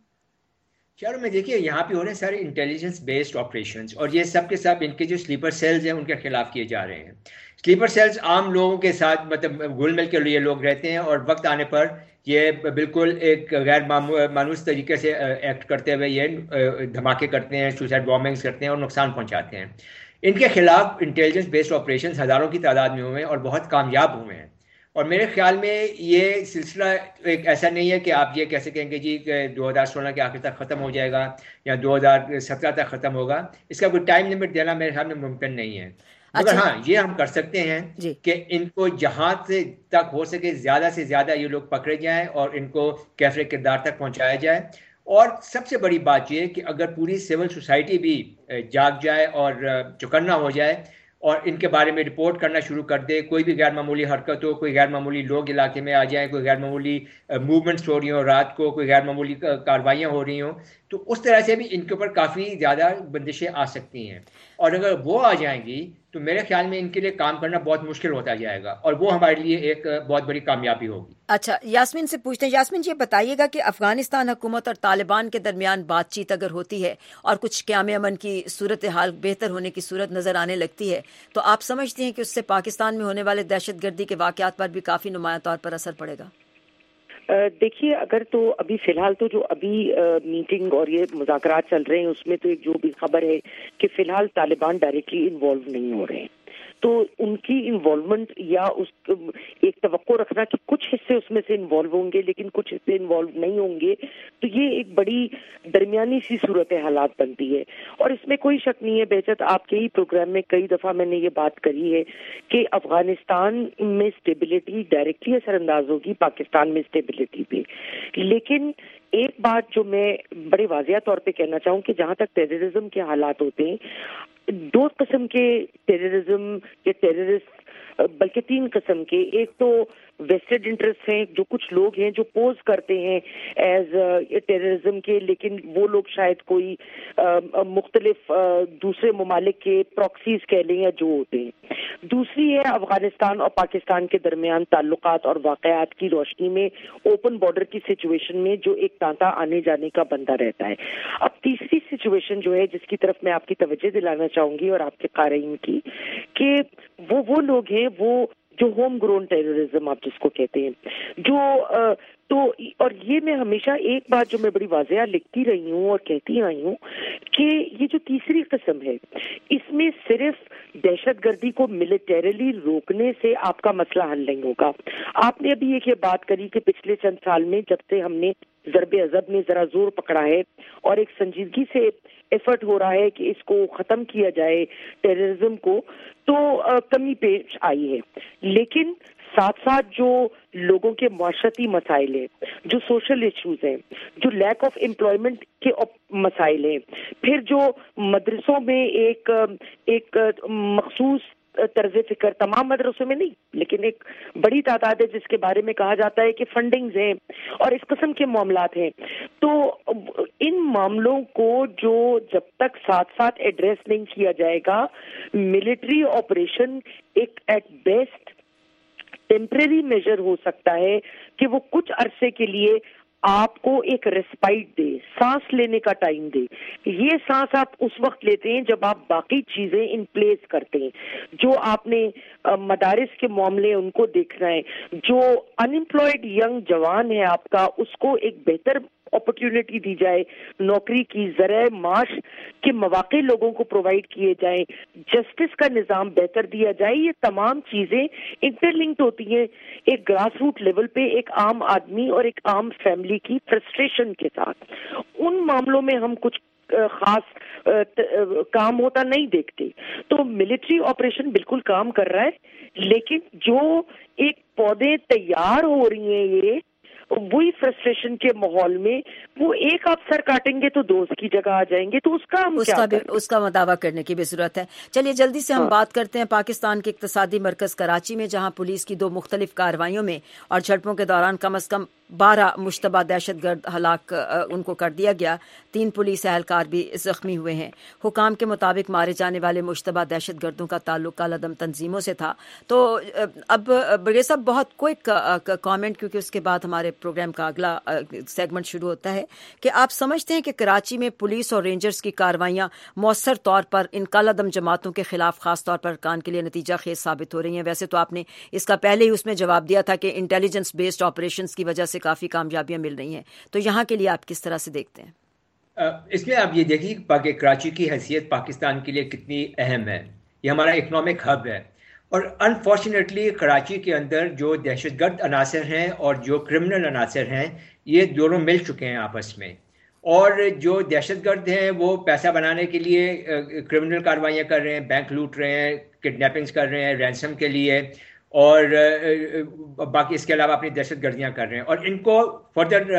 Speaker 3: شہروں میں دیکھیے, یہاں پہ ہو رہے ہیں سارے انٹیلیجنس بیسڈ آپریشنز, اور یہ سب کے سب ان کے جو سلیپر سیلز ہیں ان کے خلاف کیے جا رہے ہیں. سلیپر سیلز عام لوگوں کے ساتھ مطلب گھل مل کے یہ لوگ رہتے ہیں, اور وقت آنے پر یہ بالکل ایک غیر مانوس طریقے سے ایکٹ کرتے ہوئے یہ دھماکے کرتے ہیں, سوسائڈ بامبنگز کرتے ہیں اور نقصان پہنچاتے ہیں. ان کے خلاف انٹیلیجنس بیسڈ آپریشنز ہزاروں کی تعداد میں ہوئے ہیں اور بہت کامیاب ہوئے ہیں. اور میرے خیال میں یہ سلسلہ ایک ایسا نہیں ہے کہ آپ یہ کیسے کہیں گے جی 2016 کے آخر تک ختم ہو جائے گا یا 2017 تک ختم ہوگا. اس کا کوئی ٹائم لمٹ دینا میرے خیال میں ممکن نہیں ہے, مگر ہاں یہ ہم کر سکتے ہیں کہ ان کو جہاں سے تک ہو سکے زیادہ سے زیادہ یہ لوگ پکڑے جائیں اور ان کو کیفر کردار تک پہنچایا جائے. اور سب سے بڑی بات یہ کہ اگر پوری سول سوسائٹی بھی جاگ جائے اور چوکنا ہو جائے اور ان کے بارے میں رپورٹ کرنا شروع کر دے, کوئی بھی غیر معمولی حرکت ہو, کوئی غیر معمولی لوگ علاقے میں آ جائیں, کوئی غیر معمولی موومنٹس ہو رہی ہوں رات کو, کوئی غیر معمولی کاروائیاں ہو رہی ہوں, تو اس طرح سے بھی ان کے اوپر کافی زیادہ بندشیں آ سکتی ہیں. اور اگر وہ آ جائیں گی تو میرے خیال میں ان کے لیے کام کرنا بہت مشکل ہوتا جائے گا, اور وہ ہمارے لیے ایک بہت بڑی کامیابی ہوگی.
Speaker 1: اچھا, یاسمین سے پوچھتے ہیں. یاسمین یہ بتائیے گا کہ افغانستان حکومت اور طالبان کے درمیان بات چیت اگر ہوتی ہے اور کچھ قیام امن کی صورتحال بہتر ہونے کی صورت نظر آنے لگتی ہے, تو آپ سمجھتے ہیں کہ اس سے پاکستان میں ہونے والے دہشت گردی کے واقعات پر بھی کافی نمایاں طور پر اثر پڑے گا؟
Speaker 4: دیکھیے, اگر تو ابھی فی الحال تو جو ابھی میٹنگ اور یہ مذاکرات چل رہے ہیں اس میں تو ایک جو بھی خبر ہے کہ فی الحال طالبان ڈائریکٹلی انوالو نہیں ہو رہے ہیں, تو ان کی انوالومنٹ یا اس ایک توقع رکھنا کہ کچھ حصے اس میں سے انوالو ہوں گے لیکن کچھ حصے انوالو نہیں ہوں گے، تو یہ ایک بڑی درمیانی سی صورت حالات بنتی ہے. اور اس میں کوئی شک نہیں ہے بہجت، آپ کے ہی پروگرام میں کئی دفعہ میں نے یہ بات کری ہے کہ افغانستان میں اسٹیبلٹی ڈائریکٹلی اثر انداز ہوگی پاکستان میں اسٹیبلٹی پہ. لیکن ایک بات جو میں بڑے واضح طور پہ کہنا چاہوں کہ جہاں تک ٹیررزم کے حالات ہوتے ہیں، دو قسم کے ٹیررزم یا ٹیررسٹ، بلکہ تین قسم کے. ایک تو ویسٹڈ انٹرسٹ ہیں، جو کچھ لوگ ہیں جو پوز کرتے ہیں ایز ٹیررزم کے، لیکن وہ لوگ شاید کوئی مختلف دوسرے ممالک کے پراکسیز کہہ لیں یا جو ہوتے ہیں. دوسری ہے افغانستان اور پاکستان کے درمیان تعلقات اور واقعات کی روشنی میں اوپن بارڈر کی سچویشن میں جو ایک تانتا آنے جانے کا بندہ رہتا ہے. اب تیسری سچویشن جو ہے جس کی طرف میں آپ کی توجہ دلانا چاہوں گی اور آپ کے قارئین کی، کہ وہ لوگ ہیں وہ جو ہوم گرون ٹیررزم آپ جس کو کہتے ہیں، جو تو اور یہ میں ہمیشہ ایک بات جو میں بڑی واضح لکھتی رہی ہوں اور کہتی آئی ہوں کہ یہ جو تیسری قسم ہے اس میں صرف دہشت گردی کو ملیٹریلی روکنے سے آپ کا مسئلہ حل نہیں ہوگا. آپ نے ابھی ایک یہ بات کری کہ پچھلے چند سال میں جب سے ہم نے ضرب عضب میں ذرا زور پکڑا ہے اور ایک سنجیدگی سے ایفرٹ ہو رہا ہے کہ اس کو ختم کیا جائے ٹیررزم کو، تو کمی پیش آئی ہے. لیکن ساتھ ساتھ جو لوگوں کے معاشرتی مسائل ہیں، جو سوشل ایشوز ہیں، جو لیک آف امپلائمنٹ کے مسائل ہیں، پھر جو مدرسوں میں ایک مخصوص طرز فکر، تمام مدرسوں میں نہیں لیکن ایک بڑی تعداد ہے جس کے بارے میں کہا جاتا ہے کہ فنڈنگز ہیں اور اس قسم کے معاملات ہیں. تو ان معاملوں کو جو جب تک ساتھ ساتھ ایڈریس نہیں کیا جائے گا، ملٹری آپریشن ایک ایٹ بیسٹ ٹیمپریری میجر ہو سکتا ہے کہ وہ کچھ عرصے کے لیے آپ کو ایک ریسپائٹ دے، سانس لینے کا ٹائم دے. یہ سانس آپ اس وقت لیتے ہیں جب آپ باقی چیزیں ان پلیس کرتے ہیں. جو آپ نے مدارس کے معاملے ان کو دیکھنا ہے، جو ان امپلائڈ ینگ جوان ہے آپ کا، اس کو ایک بہتر اپرچونٹی دی جائے، نوکری کی، ذرائع معاش کے مواقع لوگوں کو پرووائڈ کیے جائیں، جسٹس کا نظام بہتر دیا جائے. یہ تمام چیزیں انٹر لنکڈ ہوتی ہیں ایک گراس روٹ لیول پہ ایک عام آدمی اور ایک عام فیملی کی فرسٹریشن کے ساتھ. ان معاملوں میں ہم کچھ خاص کام ہوتا نہیں دیکھتے. تو ملٹری آپریشن بالکل کام کر رہا ہے، لیکن جو ایک پودے تیار ہو رہی ہیں یہ وہی فرسٹریشن کے ماحول میں وہ ایک آپ سر کاٹیں گے تو دو اس کی جگہ آ جائیں گے، تو اس کا
Speaker 1: مداوع کرنے کی بھی ضرورت ہے. چلیے جلدی سے ہم بات کرتے ہیں پاکستان کے اقتصادی مرکز کراچی میں، جہاں پولیس کی 2 مختلف کارروائیوں میں اور جھڑپوں کے دوران کم از کم 12 مشتبہ دہشت گرد ہلاک ان کو کر دیا گیا. 3 پولیس اہلکار بھی زخمی ہوئے ہیں. حکام کے مطابق مارے جانے والے مشتبہ دہشت گردوں کا تعلق کالعدم تنظیموں سے تھا. تو اب بڑے صاحب بہت کوئک کامنٹ، کیونکہ اس کے بعد ہمارے پروگرام کا اگلا سیگمنٹ شروع ہوتا ہے، کہ آپ سمجھتے ہیں کہ کراچی میں پولیس اور رینجرز کی کارروائیاں مؤثر طور پر ان کالعدم جماعتوں کے خلاف خاص طور پر کان کے لیے نتیجہ خیز ثابت ہو رہی ہیں؟ ویسے تو آپ نے اس کا پہلے ہی اس میں جواب دیا تھا کہ انٹیلیجنس بیسڈ آپریشنز کی وجہ سے کافی کامیابیاں مل رہی ہیں، تو یہاں کے لیے آپ کس طرح سے دیکھتے ہیں؟
Speaker 3: اس میں آپ یہ دیکھیے کہ کراچی کی حیثیت پاکستان کے لیے کتنی اہم ہے. یہ ہمارا اکنامک ہب ہے، اور انفارچونیٹلی کراچی کے اندر جو دہشت گرد عناصر ہیں اور جو کرمنل عناصر ہیں یہ دونوں مل چکے ہیں آپس میں. اور جو دہشت گرد ہیں وہ پیسہ بنانے کے لیے کرمنل کارروائیاں کر رہے ہیں، بینک لوٹ رہے ہیں، کڈنیپنگز کر رہے ہیں رینسم کے لیے، اور باقی اس کے علاوہ اپنی دہشت گردیاں کر رہے ہیں، اور ان کو فردر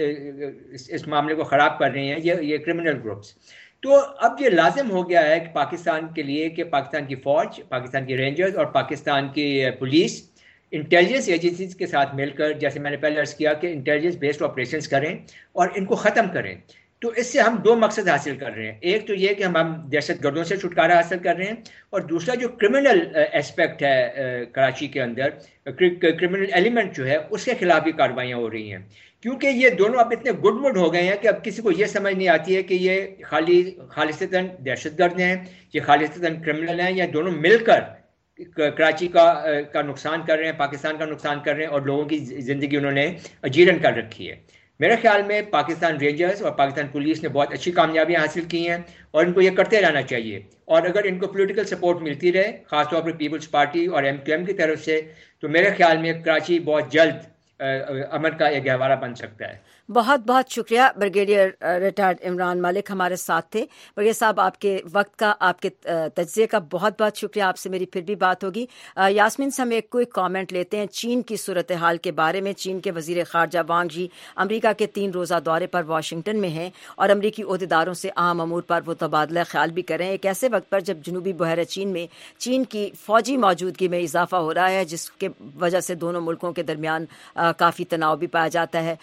Speaker 3: اس معاملے کو خراب کر رہے ہیں یہ کرمنل گروپس. تو اب یہ لازم ہو گیا ہے کہ پاکستان کے لیے کہ پاکستان کی فوج، پاکستان کی رینجرز اور پاکستان کی پولیس انٹیلیجنس ایجنسیز کے ساتھ مل کر، جیسے میں نے پہلے عرض کیا، کہ انٹیلیجنس بیسڈ آپریشنز کریں اور ان کو ختم کریں. تو اس سے ہم 2 مقصد حاصل کر رہے ہیں. ایک تو یہ کہ ہم دہشت گردوں سے چھٹکارا حاصل کر رہے ہیں، اور دوسرا جو کرمنل ایسپیکٹ ہے کراچی کے اندر، کرمنل ایلیمنٹ جو ہے اس کے خلاف بھی کارروائیاں ہو رہی ہیں. کیونکہ یہ دونوں اب اتنے گڈ مڈ ہو گئے ہیں کہ اب کسی کو یہ سمجھ نہیں آتی ہے کہ یہ خالصتاً دہشت گرد ہیں، یہ خالصتاً کرمنل ہیں، یا دونوں مل کر کراچی کا نقصان کر رہے ہیں، پاکستان کا نقصان کر رہے ہیں، اور لوگوں کی زندگی انہوں نے اجیرن کر رکھی ہے. میرے خیال میں پاکستان رینجرز اور پاکستان پولیس نے بہت اچھی کامیابیاں حاصل کی ہیں اور ان کو یہ کرتے رہنا چاہیے. اور اگر ان کو پولیٹیکل سپورٹ ملتی رہے خاص طور پر پیپلز پارٹی اور MQM کی طرف سے, تو میرے خیال میں کراچی بہت جلد امن کا ایک گہوارہ بن سکتا ہے.
Speaker 1: بہت بہت شکریہ. بریگیڈیئر ریٹائرڈ عمران ملک ہمارے ساتھ تھے. بریگیڈیئر صاحب, آپ کے وقت کا, آپ کے تجزیے کا بہت بہت شکریہ. آپ سے میری پھر بھی بات ہوگی. یاسمین سے ہم ایک کوئی کامنٹ لیتے ہیں چین کی صورتحال کے بارے میں. چین کے وزیر خارجہ وانگ جی امریکہ کے 3 روزہ دورے پر واشنگٹن میں ہیں اور امریکی عہدیداروں سے اہم امور پر وہ تبادلہ خیال بھی کر رہے ہیں ایک ایسے وقت پر جب جنوبی بحیرہ چین میں چین کی فوجی موجودگی میں اضافہ ہو رہا ہے, جس کے وجہ سے دونوں ملکوں کے درمیان کافی تناؤ بھی پایا جاتا ہے.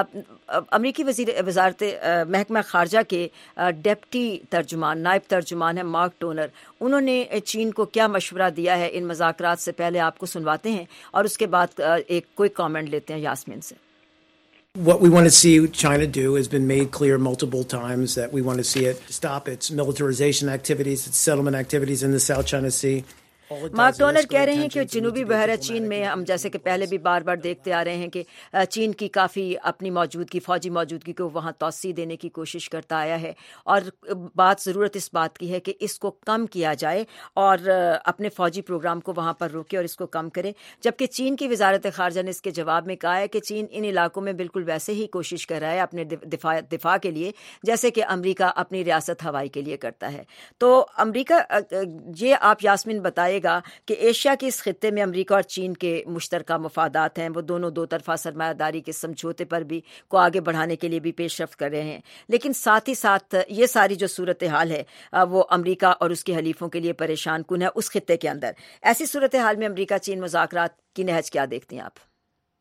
Speaker 1: امریکی وزارت محکمہ خارجہ کے ڈپٹی ترجمان, نائب ترجمان ہیں مارک ٹونر. انہوں نے چین کو کیا مشورہ دیا ہے ان مذاکرات سے, پہلے آپ کو سنواتے ہیں اور اس کے بعد ایک کوئی کامنٹ لیتے ہیں یاسمین سے.
Speaker 5: What we want to see China do has been made clear multiple times, that we want to see it stop its militarization activities, its settlement activities in the South China Sea.
Speaker 1: Mark Toner کہہ رہے ہیں کہ جنوبی بحیرہ چین میں ہم جیسے کہ پہلے بھی بار بار دیکھتے آ رہے ہیں کہ چین کی کافی اپنی موجودگی, فوجی موجودگی کو وہاں توسیع دینے کی کوشش کرتا آیا ہے اور ضرورت اس بات کی ہے کہ اس کو کم کیا جائے اور اپنے فوجی پروگرام کو وہاں پر روکے اور اس کو کم کرے. جبکہ چین کی وزارت خارجہ نے اس کے جواب میں کہا ہے کہ چین ان علاقوں میں بالکل ویسے ہی کوشش کر رہا ہے اپنے دفاع کے لیے جیسے کہ امریکہ اپنی ریاست ہوائی کے لیے کرتا ہے. تو امریکہ, یہ آپ یاسمین بتائے گا کہ ایشیا کے اس خطے میں امریکہ اور چین کے مشترکہ مفادات ہیں, وہ دونوں دو طرفہ سرمایہ داری کے سمجھوتے پر بھی کو آگے بڑھانے کے لیے بھی پیش رفت کر رہے ہیں. لیکن ساتھ ہی ساتھ یہ ساری جو صورتحال ہے وہ امریکہ اور اس کے حلیفوں کے لیے پریشان کن ہے اس خطے کے اندر. ایسی صورتحال میں امریکہ چین مذاکرات کی نہج کیا دیکھتی ہیں آپ؟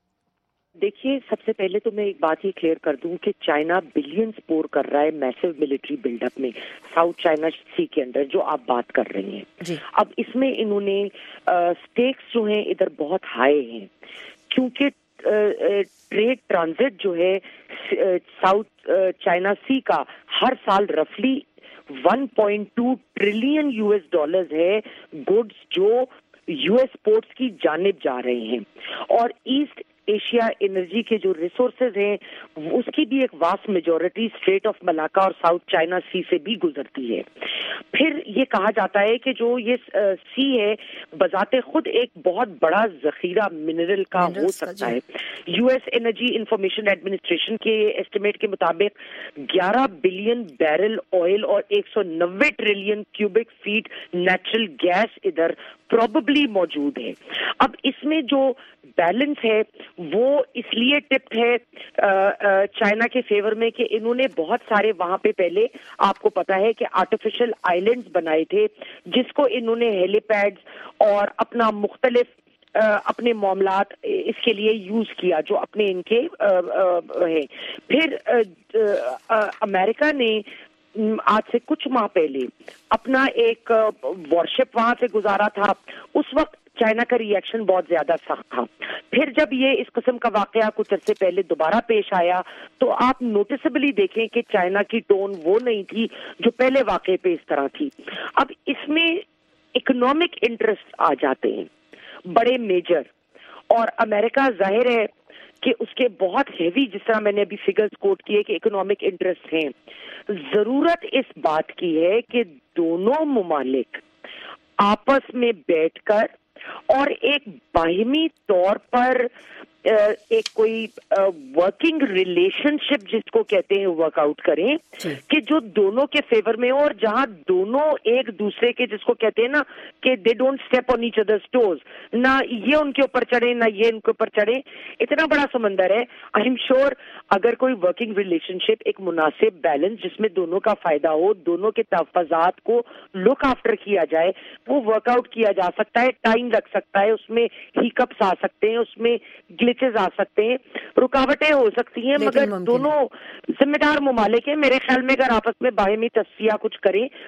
Speaker 4: دیکھیے, سب سے پہلے تو میں ایک بات یہ کلیئر کر دوں کہ چائنا بلینز پور کر رہا ہے میسو ملٹری بلڈ اپ میں ساؤتھ چائنا سی کے اندر جو آپ بات کر رہی ہیں جی. اب اس میں انہوں نے سٹیکس جو ہیں ادھر بہت ہائی ہیں کیونکہ ٹریڈ ٹرانزٹ جو ہے ساؤتھ چائنا سی کا ہر سال رفلی 1.2 ٹریلین $US ہے گڈز جو US پورٹس کی جانب جا رہے ہیں. اور ایسٹ ایشیا انرجی کے جو ریسورسز ہیں اس کی بھی ایک vast majority strait of Malacca اور ساؤتھ چائنا سی سے بھی گزرتی ہے. پھر یہ کہا جاتا ہے کہ جو یہ سی ہے بذات خود ایک بہت بڑا ذخیرہ منرل کا ہو سکتا ہے. US انرجی انفارمیشن ایڈمنسٹریشن کے ایسٹیمیٹ کے مطابق 11 بلین بیرل آئل اور 190 trillion cubic feet natural gas ادھر پروبیبلی موجود ہے. اب اس میں جو بیلنس ہے وہ اس لیے ٹپڈ ہے چائنا کے فیور میں کہ انہوں نے بہت سارے وہاں پہ پہلے آپ کو پتا ہے کہ آرٹیفیشل آئیلینڈز بنائے تھے جس کو انہوں نے ہیلی پیڈز اور اپنا مختلف اپنے معاملات اس کے لیے یوز کیا جو اپنے ان کے ہیں. پھر امریکہ نے آج سے کچھ ماہ پہلے اپنا ایک وارشپ وہاں سے گزارا تھا. اس وقت چائنا کا ری ایکشن بہت زیادہ سخت تھا. پھر جب یہ اس قسم کا واقعہ کچھ عرصے پہلے دوبارہ پیش آیا تو آپ نوٹسبلی دیکھیں کہ چائنا کی ٹون وہ نہیں تھی جو پہلے واقعے پہ اس طرح تھی. اب اس میں اکنامک انٹرسٹ آ جاتے ہیں بڑے میجر, اور امریکہ ظاہر ہے کہ اس کے بہت ہیوی, جس طرح میں نے ابھی فگرز کوٹ کیے کہ اکنامک انٹرسٹ ہیں. ضرورت اس بات کی ہے کہ دونوں ممالک آپس میں بیٹھ کر اور ایک باہمی طور پر ایک کوئی ورکنگ ریلیشن شپ جس کو کہتے ہیں ورک آؤٹ کریں کہ جو دونوں کے فیور میں ہو, اور جہاں دونوں ایک دوسرے کے جس کو کہتے ہیں نا کہ they don't step on each other's toes, نہ یہ ان کے اوپر چڑھے نہ یہ ان کے اوپر چڑھے. اتنا بڑا سمندر ہے. آئی ایم شیور اگر کوئی ورکنگ ریلیشن شپ ایک مناسب بیلنس جس میں دونوں کا فائدہ ہو, دونوں کے تحفظات کو لک آفٹر کیا جائے, وہ ورک آؤٹ کیا جا سکتا ہے. ٹائم لگ سکتا ہے, اس میں ہیکپس آ سکتے ہیں, اس میں گلچز آ سکتے ہیں, رکاوٹیں ہو سکتی ہیں, مگر دونوں ذمہ دار ممالک ہیں. میرے خیال میں اگر آپس میں باہمی تصفیہ کچھ کریں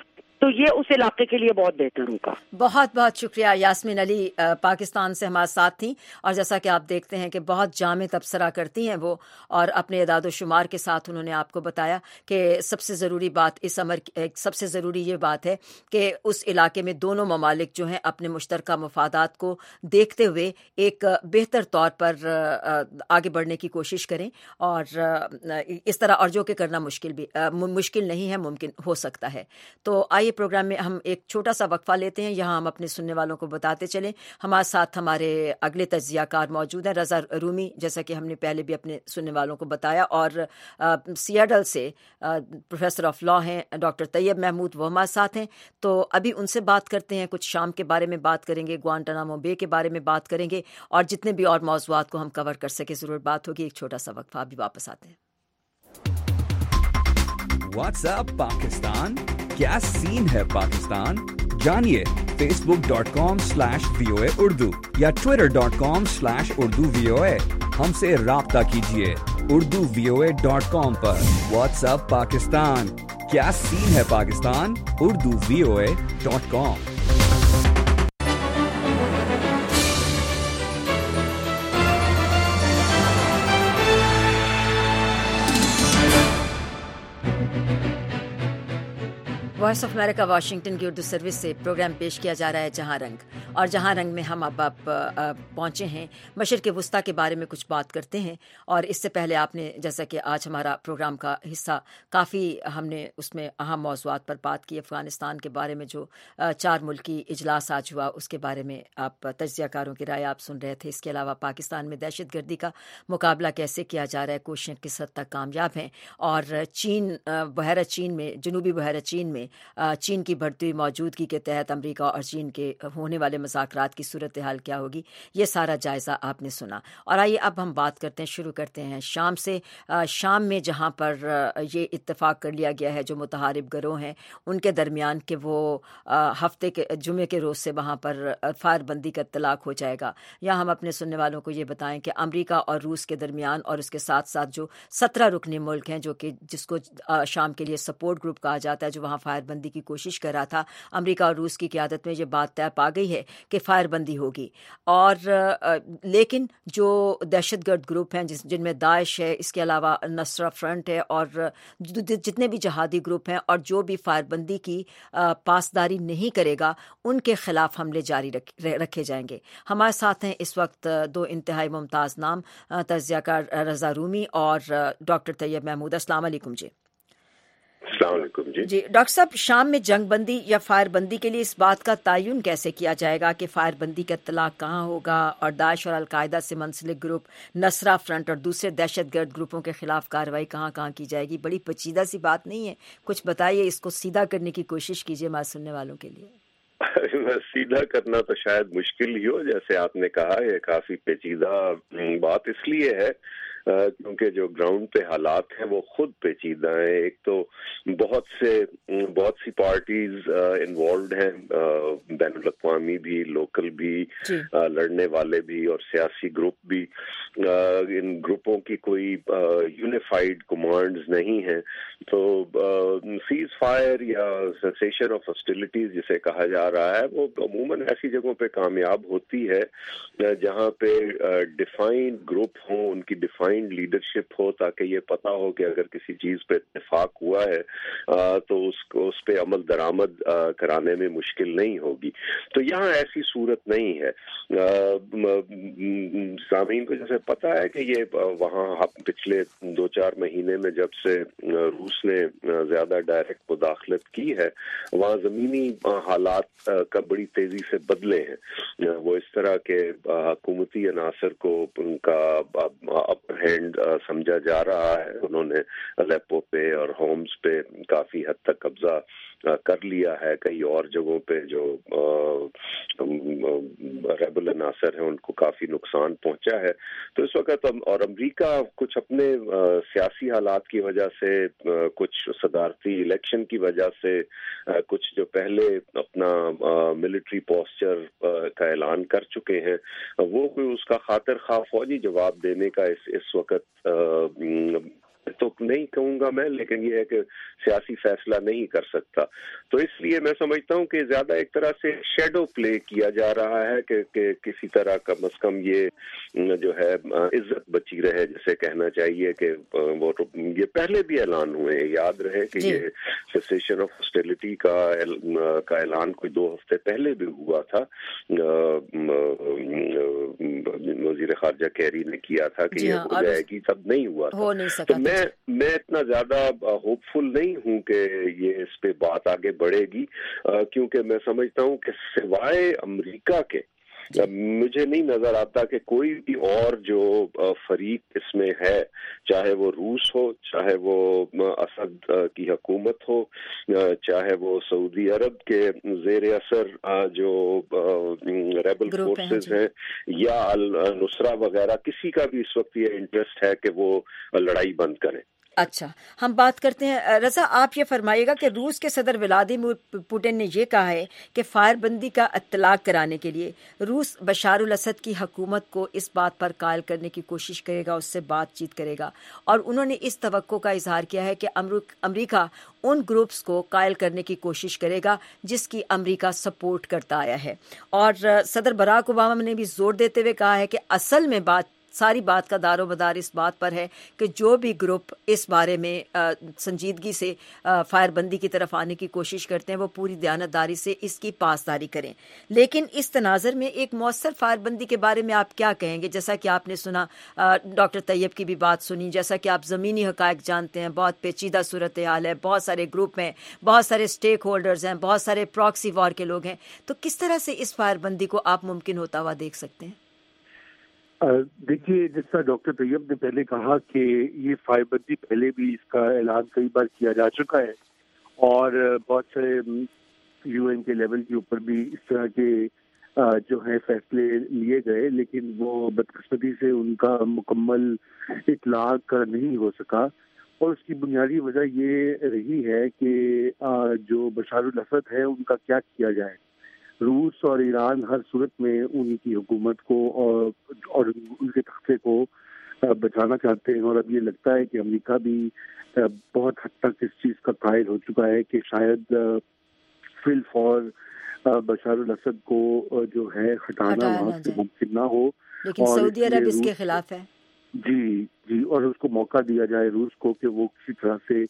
Speaker 4: تو یہ اس علاقے کے لیے بہت بہتر ہوگا.
Speaker 1: بہت بہت شکریہ. یاسمین علی پاکستان سے ہمارے ساتھ تھیں، اور جیسا کہ آپ دیکھتے ہیں کہ بہت جامع تبصرہ کرتی ہیں وہ، اور اپنے اعداد و شمار کے ساتھ انہوں نے آپ کو بتایا کہ سب سے ضروری بات اس سب سے ضروری یہ بات ہے کہ اس علاقے میں دونوں ممالک جو ہیں اپنے مشترکہ مفادات کو دیکھتے ہوئے ایک بہتر طور پر آگے بڑھنے کی کوشش کریں، اور اس طرح اور جو کہ کرنا مشکل نہیں ہے، ممکن ہو سکتا ہے. تو آئیے پروگرام میں ہم ایک چھوٹا سا وقفہ لیتے ہیں. یہاں ہم اپنے سننے والوں کو بتاتے چلیں ہمارے ساتھ ہمارے اگلے تجزیہ کار موجود ہیں، رضا رومی، جیسا کہ ہم نے پہلے بھی اپنے سننے والوں کو بتایا، اور سیاٹل سے پروفیسر آف لا ہیں ڈاکٹر طیب محمود، وہ ہمارے ساتھ ہیں. تو ابھی ان سے بات کرتے ہیں، کچھ شام کے بارے میں بات کریں گے، گوانٹانامو بے کے بارے میں بات کریں گے، اور جتنے بھی اور موضوعات کو ہم کور کر سکے ضرور بات ہوگی. ایک چھوٹا سا وقفہ، ابھی واپس آتے ہیں.
Speaker 6: واٹس اپ پاکستان، کیا سین ہے پاکستان؟ جانیے facebook.com/VOA Urdu یا twitter.com/Urdu VOA. ہم سے رابطہ کیجیے urduvoa.com پر. واٹس اپ پاکستان، کیا سین ہے Pakistan? urduvoa.com.
Speaker 1: Voice of America Washington کی اردو سروس سے پروگرام پیش کیا جا رہا ہے جہاں رنگ، اور جہاں رنگ میں ہم اب پہنچے ہیں مشرق وسطیٰ کے بارے میں کچھ بات کرتے ہیں. اور اس سے پہلے آپ نے جیسا کہ آج ہمارا پروگرام کا حصہ کافی ہم نے اس میں اہم موضوعات پر بات کی. افغانستان کے بارے میں جو 4 ملکی اجلاس آج ہوا اس کے بارے میں آپ تجزیہ کاروں کی رائے آپ سن رہے تھے. اس کے علاوہ پاکستان میں دہشت گردی کا مقابلہ کیسے کیا جا رہا ہے، کوششیں کس حد تک کامیاب ہیں، اور بحیرہ چین میں، جنوبی بحیرہ چین میں چین کی بڑھتی ہوئی موجودگی کے تحت امریکہ اور چین کے ہونے والے مذاکرات کی صورتحال کیا ہوگی، یہ سارا جائزہ آپ نے سنا. اور آئیے اب ہم بات کرتے ہیں، شروع کرتے ہیں شام سے. شام میں جہاں پر یہ اتفاق کر لیا گیا ہے جو متحارب گروہ ہیں ان کے درمیان کہ وہ ہفتے کے جمعے کے روز سے وہاں پر فائر بندی کا اطلاق ہو جائے گا. یا ہم اپنے سننے والوں کو یہ بتائیں کہ امریکہ اور روس کے درمیان اور اس کے ساتھ ساتھ جو 17 رکنی ملک ہیں جو کہ جس کو شام کے لیے سپورٹ گروپ کہا جاتا ہے، جو وہاں فائر بندی کی کوشش کر رہا تھا، امریکہ اور روس کی قیادت میں یہ بات طے پا گئی ہے کہ فائر بندی ہوگی. اور لیکن جو دہشت گرد گروپ ہیں جن میں داعش ہے، اس کے علاوہ نصرہ فرنٹ ہے، اور جتنے بھی جہادی گروپ ہیں، اور جو بھی فائر بندی کی پاسداری نہیں کرے گا ان کے خلاف حملے جاری رکھے جائیں گے. ہمارے ساتھ ہیں اس وقت 2 انتہائی ممتاز نام، تجزیہ کار رضا رومی اور ڈاکٹر طیب محمود. السلام علیکم. جی
Speaker 2: السلام علیکم. جی
Speaker 1: ڈاکٹر صاحب، شام میں جنگ بندی یا فائر بندی کے لیے اس بات کا تعین کیسے کیا جائے گا کہ فائر بندی کا اطلاق کہاں ہوگا، اور داعش اور القاعدہ سے منسلک گروپ نصرہ فرنٹ اور دوسرے دہشت گرد گروپوں کے خلاف کارروائی کہاں کہاں کی جائے گی؟ بڑی پیچیدہ سی بات نہیں ہے، کچھ بتائیے، اس کو سیدھا کرنے کی کوشش کیجیے ہمارے سننے والوں کے لیے.
Speaker 2: سیدھا کرنا تو شاید مشکل ہی ہو، جیسے آپ نے کہا یہ کافی پیچیدہ بات اس لیے ہے کیونکہ جو گراؤنڈ پہ حالات ہیں وہ خود پیچیدہ ہیں. ایک تو بہت سی پارٹیز انوالوڈ ہیں، بین الاقوامی بھی، لوکل بھی، لڑنے والے بھی اور سیاسی گروپ بھی. ان گروپوں کی کوئی یونیفائڈ کمانڈز نہیں ہیں. تو سیز فائر یا سیسیشن آف ہاسٹیلٹیز جسے کہا جا رہا ہے وہ عموماً ایسی جگہوں پہ کامیاب ہوتی ہے جہاں پہ ڈیفائنڈ گروپ ہوں، ان کی ڈیفائنڈ لیڈرشپ ہو، تاکہ یہ پتا ہو کہ اگر کسی چیز پہ اتفاق ہوا ہے تو اس پہ عمل درآمد کرانے میں مشکل نہیں ہوگی. تو یہاں ایسی صورت نہیں ہے. سامعین کو جیسے پتا ہے کہ یہ وہاں پچھلے 2-4 مہینے میں جب سے روس نے زیادہ ڈائریکٹ مداخلت کی ہے، وہاں زمینی حالات کا بڑی تیزی سے بدلے ہیں. وہ اس طرح کے حکومتی عناصر کو ان کا اپر ہینڈ سمجھا جا رہا ہے. انہوں نے الیپو پہ اور ہومز پہ کافی حد تک قبضہ کر لیا ہے. کئی اور جگہوں پہ جو ریبل عناصر ہیں ان کو کافی نقصان پہنچا ہے. تو اس وقت اور امریکہ کچھ اپنے سیاسی حالات کی وجہ سے، کچھ صدارتی الیکشن کی وجہ سے، کچھ جو پہلے اپنا ملٹری پوسچر کا اعلان کر چکے ہیں، وہ کوئی اس کا خاطر خواہ فوجی جواب دینے کا اس وقت
Speaker 7: تو نہیں کہوں گا میں، لیکن یہ ہے کہ سیاسی فیصلہ نہیں کر سکتا. تو اس لیے میں سمجھتا ہوں کہ زیادہ ایک طرح سے شیڈو پلے کیا جا رہا ہے کہ کسی طرح کم از کم یہ جو ہے عزت بچی رہے، جسے کہنا چاہیے کہ وہ یہ پہلے بھی اعلان ہوئے، یاد رہے کہ یہ سیسیشن آف ہاسٹیلٹی کا اعلان کوئی 2 ہفتے پہلے بھی ہوا تھا. وزیر خارجہ کیری نے کیا تھا کہ یہ ہو جائے گی، تب نہیں ہوا تھا. تو میں اتنا زیادہ ہوپ فل نہیں ہوں کہ یہ اس پہ بات آگے بڑھے گی، کیونکہ میں سمجھتا ہوں کہ سوائے امریکہ کے مجھے نہیں نظر آتا کہ کوئی بھی اور جو فریق اس میں ہے، چاہے وہ روس ہو، چاہے وہ اسد کی حکومت ہو، چاہے وہ سعودی عرب کے زیر اثر جو ریبل فورسز ہیں یا النصرہ وغیرہ، کسی کا بھی اس وقت یہ انٹرسٹ ہے کہ وہ لڑائی بند کریں.
Speaker 1: اچھا، ہم بات کرتے ہیں. رضا، آپ یہ فرمائیے گا کہ روس کے صدر ولادیمیر پوٹن نے یہ کہا ہے کہ فائر بندی کا اطلاق کرانے کے لیے روس بشار الاسد کی حکومت کو اس بات پر قائل کرنے کی کوشش کرے گا، اس سے بات چیت کرے گا، اور انہوں نے اس توقع کا اظہار کیا ہے کہ امریکہ ان گروپس کو قائل کرنے کی کوشش کرے گا جس کی امریکہ سپورٹ کرتا آیا ہے. اور صدر براک اوباما نے بھی زور دیتے ہوئے کہا ہے کہ اصل میں ساری بات کا دار و مدار اس بات پر ہے کہ جو بھی گروپ اس بارے میں سنجیدگی سے فائر بندی کی طرف آنے کی کوشش کرتے ہیں وہ پوری دیانتداری سے اس کی پاسداری کریں. لیکن اس تناظر میں ایک مؤثر فائر بندی کے بارے میں آپ کیا کہیں گے؟ جیسا کہ آپ نے سنا، ڈاکٹر طیب کی بھی بات سنی، جیسا کہ آپ زمینی حقائق جانتے ہیں، بہت پیچیدہ صورتحال ہے، بہت سارے گروپ ہیں، بہت سارے اسٹیک ہولڈرز ہیں، بہت سارے پراکسی وار کے لوگ ہیں. تو کس طرح سے اس فائر بندی کو آپ ممکن ہوتا ہوا دیکھ سکتے ہیں؟
Speaker 8: دیکھیے، جس طرح ڈاکٹر طیب نے پہلے کہا کہ یہ فائر بندی پہلے بھی اس کا اعلان کئی بار کیا جا چکا ہے، اور بہت سارے یو این کے لیول کے اوپر بھی اس طرح کے جو ہے فیصلے لیے گئے، لیکن وہ بدقسمتی سے ان کا مکمل اطلاق نہیں ہو سکا. اور اس کی بنیادی وجہ یہ رہی ہے کہ جو بشار الاسد ہے ان کا کیا کیا جائے. روس اور ایران ہر صورت میں ان کی حکومت کو اور ان کے تختے کو بچانا چاہتے ہیں، اور اب یہ لگتا ہے کہ امریکہ بھی بہت حد تک اس چیز کا قائل ہو چکا ہے کہ شاید فی الفور بشار الاسد کو جو ہے ہٹانا وہاں سے ممکن نہ ہو.
Speaker 1: لیکن سعودی عرب اس کے خلاف ہے.
Speaker 8: جی، اور اس کو موقع دیا جائے روس کو کہ وہ کسی طرح سے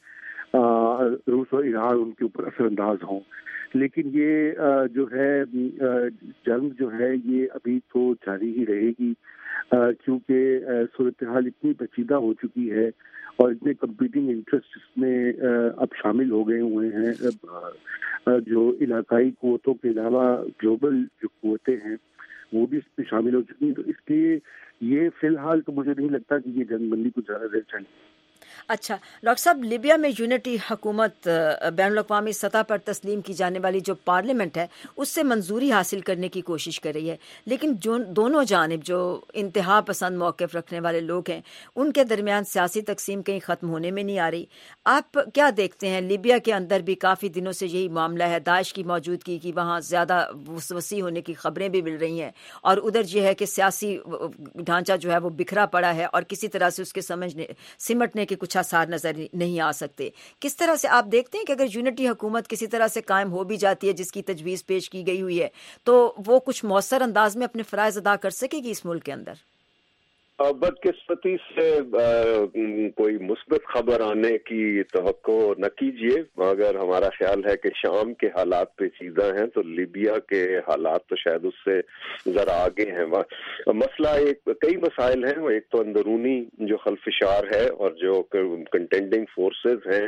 Speaker 8: روس اور ایران ان کے اوپر اثر انداز ہوں. لیکن یہ جو ہے جنگ جو ہے یہ ابھی تو جاری ہی رہے گی، کیونکہ صورتحال اتنی پیچیدہ ہو چکی ہے اور اتنے کمپیٹنگ انٹرسٹ اس میں اب شامل ہو گئے ہوئے ہیں، جو علاقائی قوتوں کے علاوہ گلوبل جو قوتیں ہیں وہ بھی اس میں شامل ہو چکی ہیں. تو اس لیے یہ فی الحال تو مجھے نہیں لگتا کہ یہ جنگ بندی کو زیادہ دیر چلے.
Speaker 1: اچھا ڈاکٹر صاحب، لیبیا میں یونٹی حکومت بین الاقوامی سطح پر تسلیم کی جانے والی جو پارلیمنٹ ہے اس سے منظوری حاصل کرنے کی کوشش کر رہی ہے، لیکن جو دونوں جانب جو انتہا پسند موقف رکھنے والے لوگ ہیں ان کے درمیان سیاسی تقسیم کہیں ختم ہونے میں نہیں آ رہی. آپ کیا دیکھتے ہیں؟ لیبیا کے اندر بھی کافی دنوں سے یہی معاملہ ہے، داعش کی موجودگی کی وہاں زیادہ وسیع ہونے کی خبریں بھی مل رہی ہیں، اور ادھر یہ ہے کہ سیاسی ڈھانچہ جو ہے وہ بکھرا پڑا ہے اور کسی طرح سے اس کے سمٹنے کے کچھ آثار نظر نہیں آ سکتے. کس طرح سے آپ دیکھتے ہیں کہ اگر یونٹی حکومت کسی طرح سے قائم ہو بھی جاتی ہے جس کی تجویز پیش کی گئی ہوئی ہے تو وہ کچھ مؤثر انداز میں اپنے فرائض ادا کر سکے گی اس ملک کے اندر؟
Speaker 7: بدقسمتی سے کوئی مثبت خبر آنے کی توقع نہ کیجیے. اگر ہمارا خیال ہے کہ شام کے حالات پیچیدہ ہیں تو لیبیا کے حالات تو شاید اس سے ذرا آگے ہیں. مسئلہ کئی مسائل ہیں. ایک تو اندرونی جو خلفشار ہے اور جو کنٹینڈنگ فورسز ہیں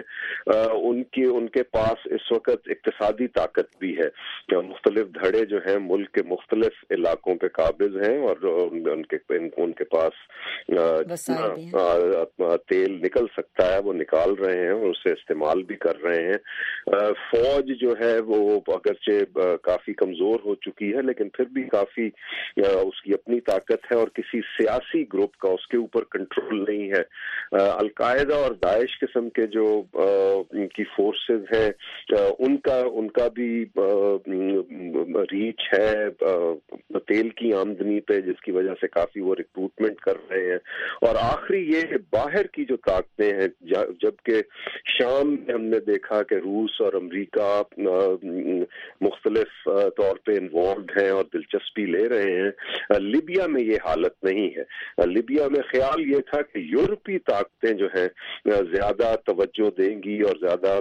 Speaker 7: ان کے پاس اس وقت اقتصادی طاقت بھی ہے. مختلف دھڑے جو ہیں ملک کے مختلف علاقوں پہ قابض ہیں اور ان کے پاس تیل نکل سکتا ہے، وہ نکال رہے ہیں اور اسے استعمال بھی کر رہے ہیں. فوج جو ہے وہ اگرچہ کافی کمزور ہو چکی ہے لیکن پھر بھی کافی اس کی اپنی طاقت ہے اور کسی سیاسی گروپ کا اس کے اوپر کنٹرول نہیں ہے. القاعدہ اور داعش قسم کے جو ان کی فورسز ہیں ان کا بھی ریچ ہے تیل کی آمدنی پہ, جس کی وجہ سے کافی وہ ریکروٹمنٹ کر رہے ہیں. اور آخری یہ باہر کی جو طاقتیں ہیں, جبکہ شام میں ہم نے دیکھا کہ روس اور امریکہ مختلف طور پہ انوالوڈ ہیں اور دلچسپی لے رہے ہیں, لیبیا میں یہ حالت نہیں ہے. لیبیا میں خیال یہ تھا کہ یورپی طاقتیں جو ہیں زیادہ توجہ دیں گی اور زیادہ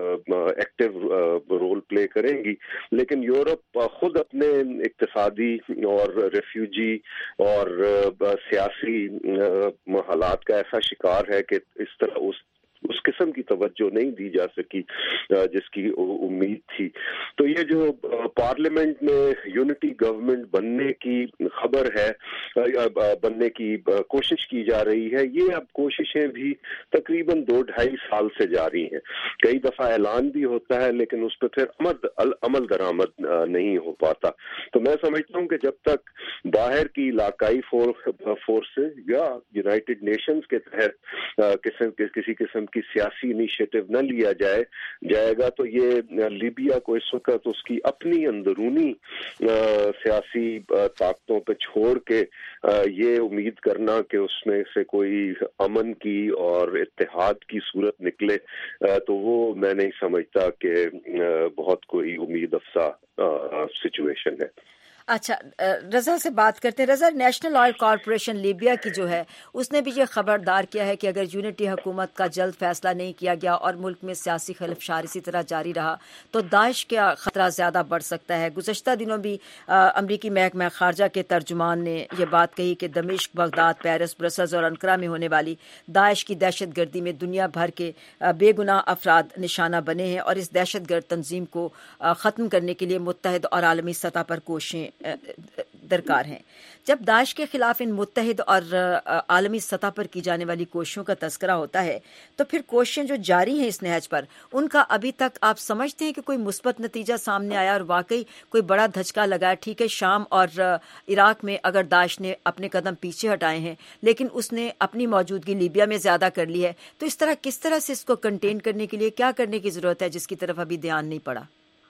Speaker 7: ایکٹیو رول پلے کریں گی, لیکن یورپ خود اپنے اقتصادی اور ریفیوجی اور سیاسی حالات کا ایسا شکار ہے کہ اس طرح اس قسم کی توجہ نہیں دی جا سکی جس کی امید تھی. تو یہ جو پارلیمنٹ میں یونٹی گورنمنٹ بننے کی خبر ہے, بننے کی کوشش کی جا رہی ہے, یہ اب کوششیں بھی تقریباً 2-2.5 سال سے جاری ہیں. کئی دفعہ اعلان بھی ہوتا ہے لیکن اس پہ پھر عمل درآمد نہیں ہو پاتا. تو میں سمجھتا ہوں کہ جب تک باہر کی علاقائی فورسز یا یونائٹڈ نیشنز کے تحت کسی قسم کی سیاسی انیشیٹو نہ لیا جائے گا تو یہ لیبیا کو اس وقت اس کی اپنی اندرونی سیاسی طاقتوں پہ چھوڑ کے یہ امید کرنا کہ اس میں سے کوئی امن کی اور اتحاد کی صورت نکلے تو وہ میں نہیں سمجھتا کہ بہت کوئی امید افزا سچویشن ہے.
Speaker 1: اچھا, رضا سے بات کرتے ہیں. Raza, National Oil Corporation Libya کی جو ہے اس نے بھی یہ خبردار کیا ہے کہ اگر یونٹی حکومت کا جلد فیصلہ نہیں کیا گیا اور ملک میں سیاسی خلفشار اسی طرح جاری رہا تو داعش کا خطرہ زیادہ بڑھ سکتا ہے. گزشتہ دنوں بھی امریکی محکمہ خارجہ کے ترجمان نے یہ بات کہی کہ دمشق, بغداد, پیرس, برسلز اور انقرہ میں ہونے والی داعش کی دہشت گردی میں دنیا بھر کے بے گناہ افراد نشانہ بنے ہیں اور اس دہشت گرد تنظیم کو ختم کرنے کے لیے متحد اور عالمی سطح پر کوششیں درکار ہیں. جب داعش کے خلاف ان متحد اور عالمی سطح پر کی جانے والی کوششوں کا تذکرہ ہوتا ہے تو پھر کوششیں جو جاری ہیں اس نہج پر, ان کا ابھی تک آپ سمجھتے ہیں کہ کوئی مثبت نتیجہ سامنے آیا اور واقعی کوئی بڑا دھچکا لگا؟ ٹھیک ہے, شام اور عراق میں اگر داعش نے اپنے قدم پیچھے ہٹائے ہیں لیکن اس نے اپنی موجودگی لیبیا میں زیادہ کر لی ہے, تو اس طرح کس طرح سے اس کو کنٹین کرنے کے لیے کیا کرنے کی ضرورت ہے جس کی طرف ابھی دھیان نہیں پڑا؟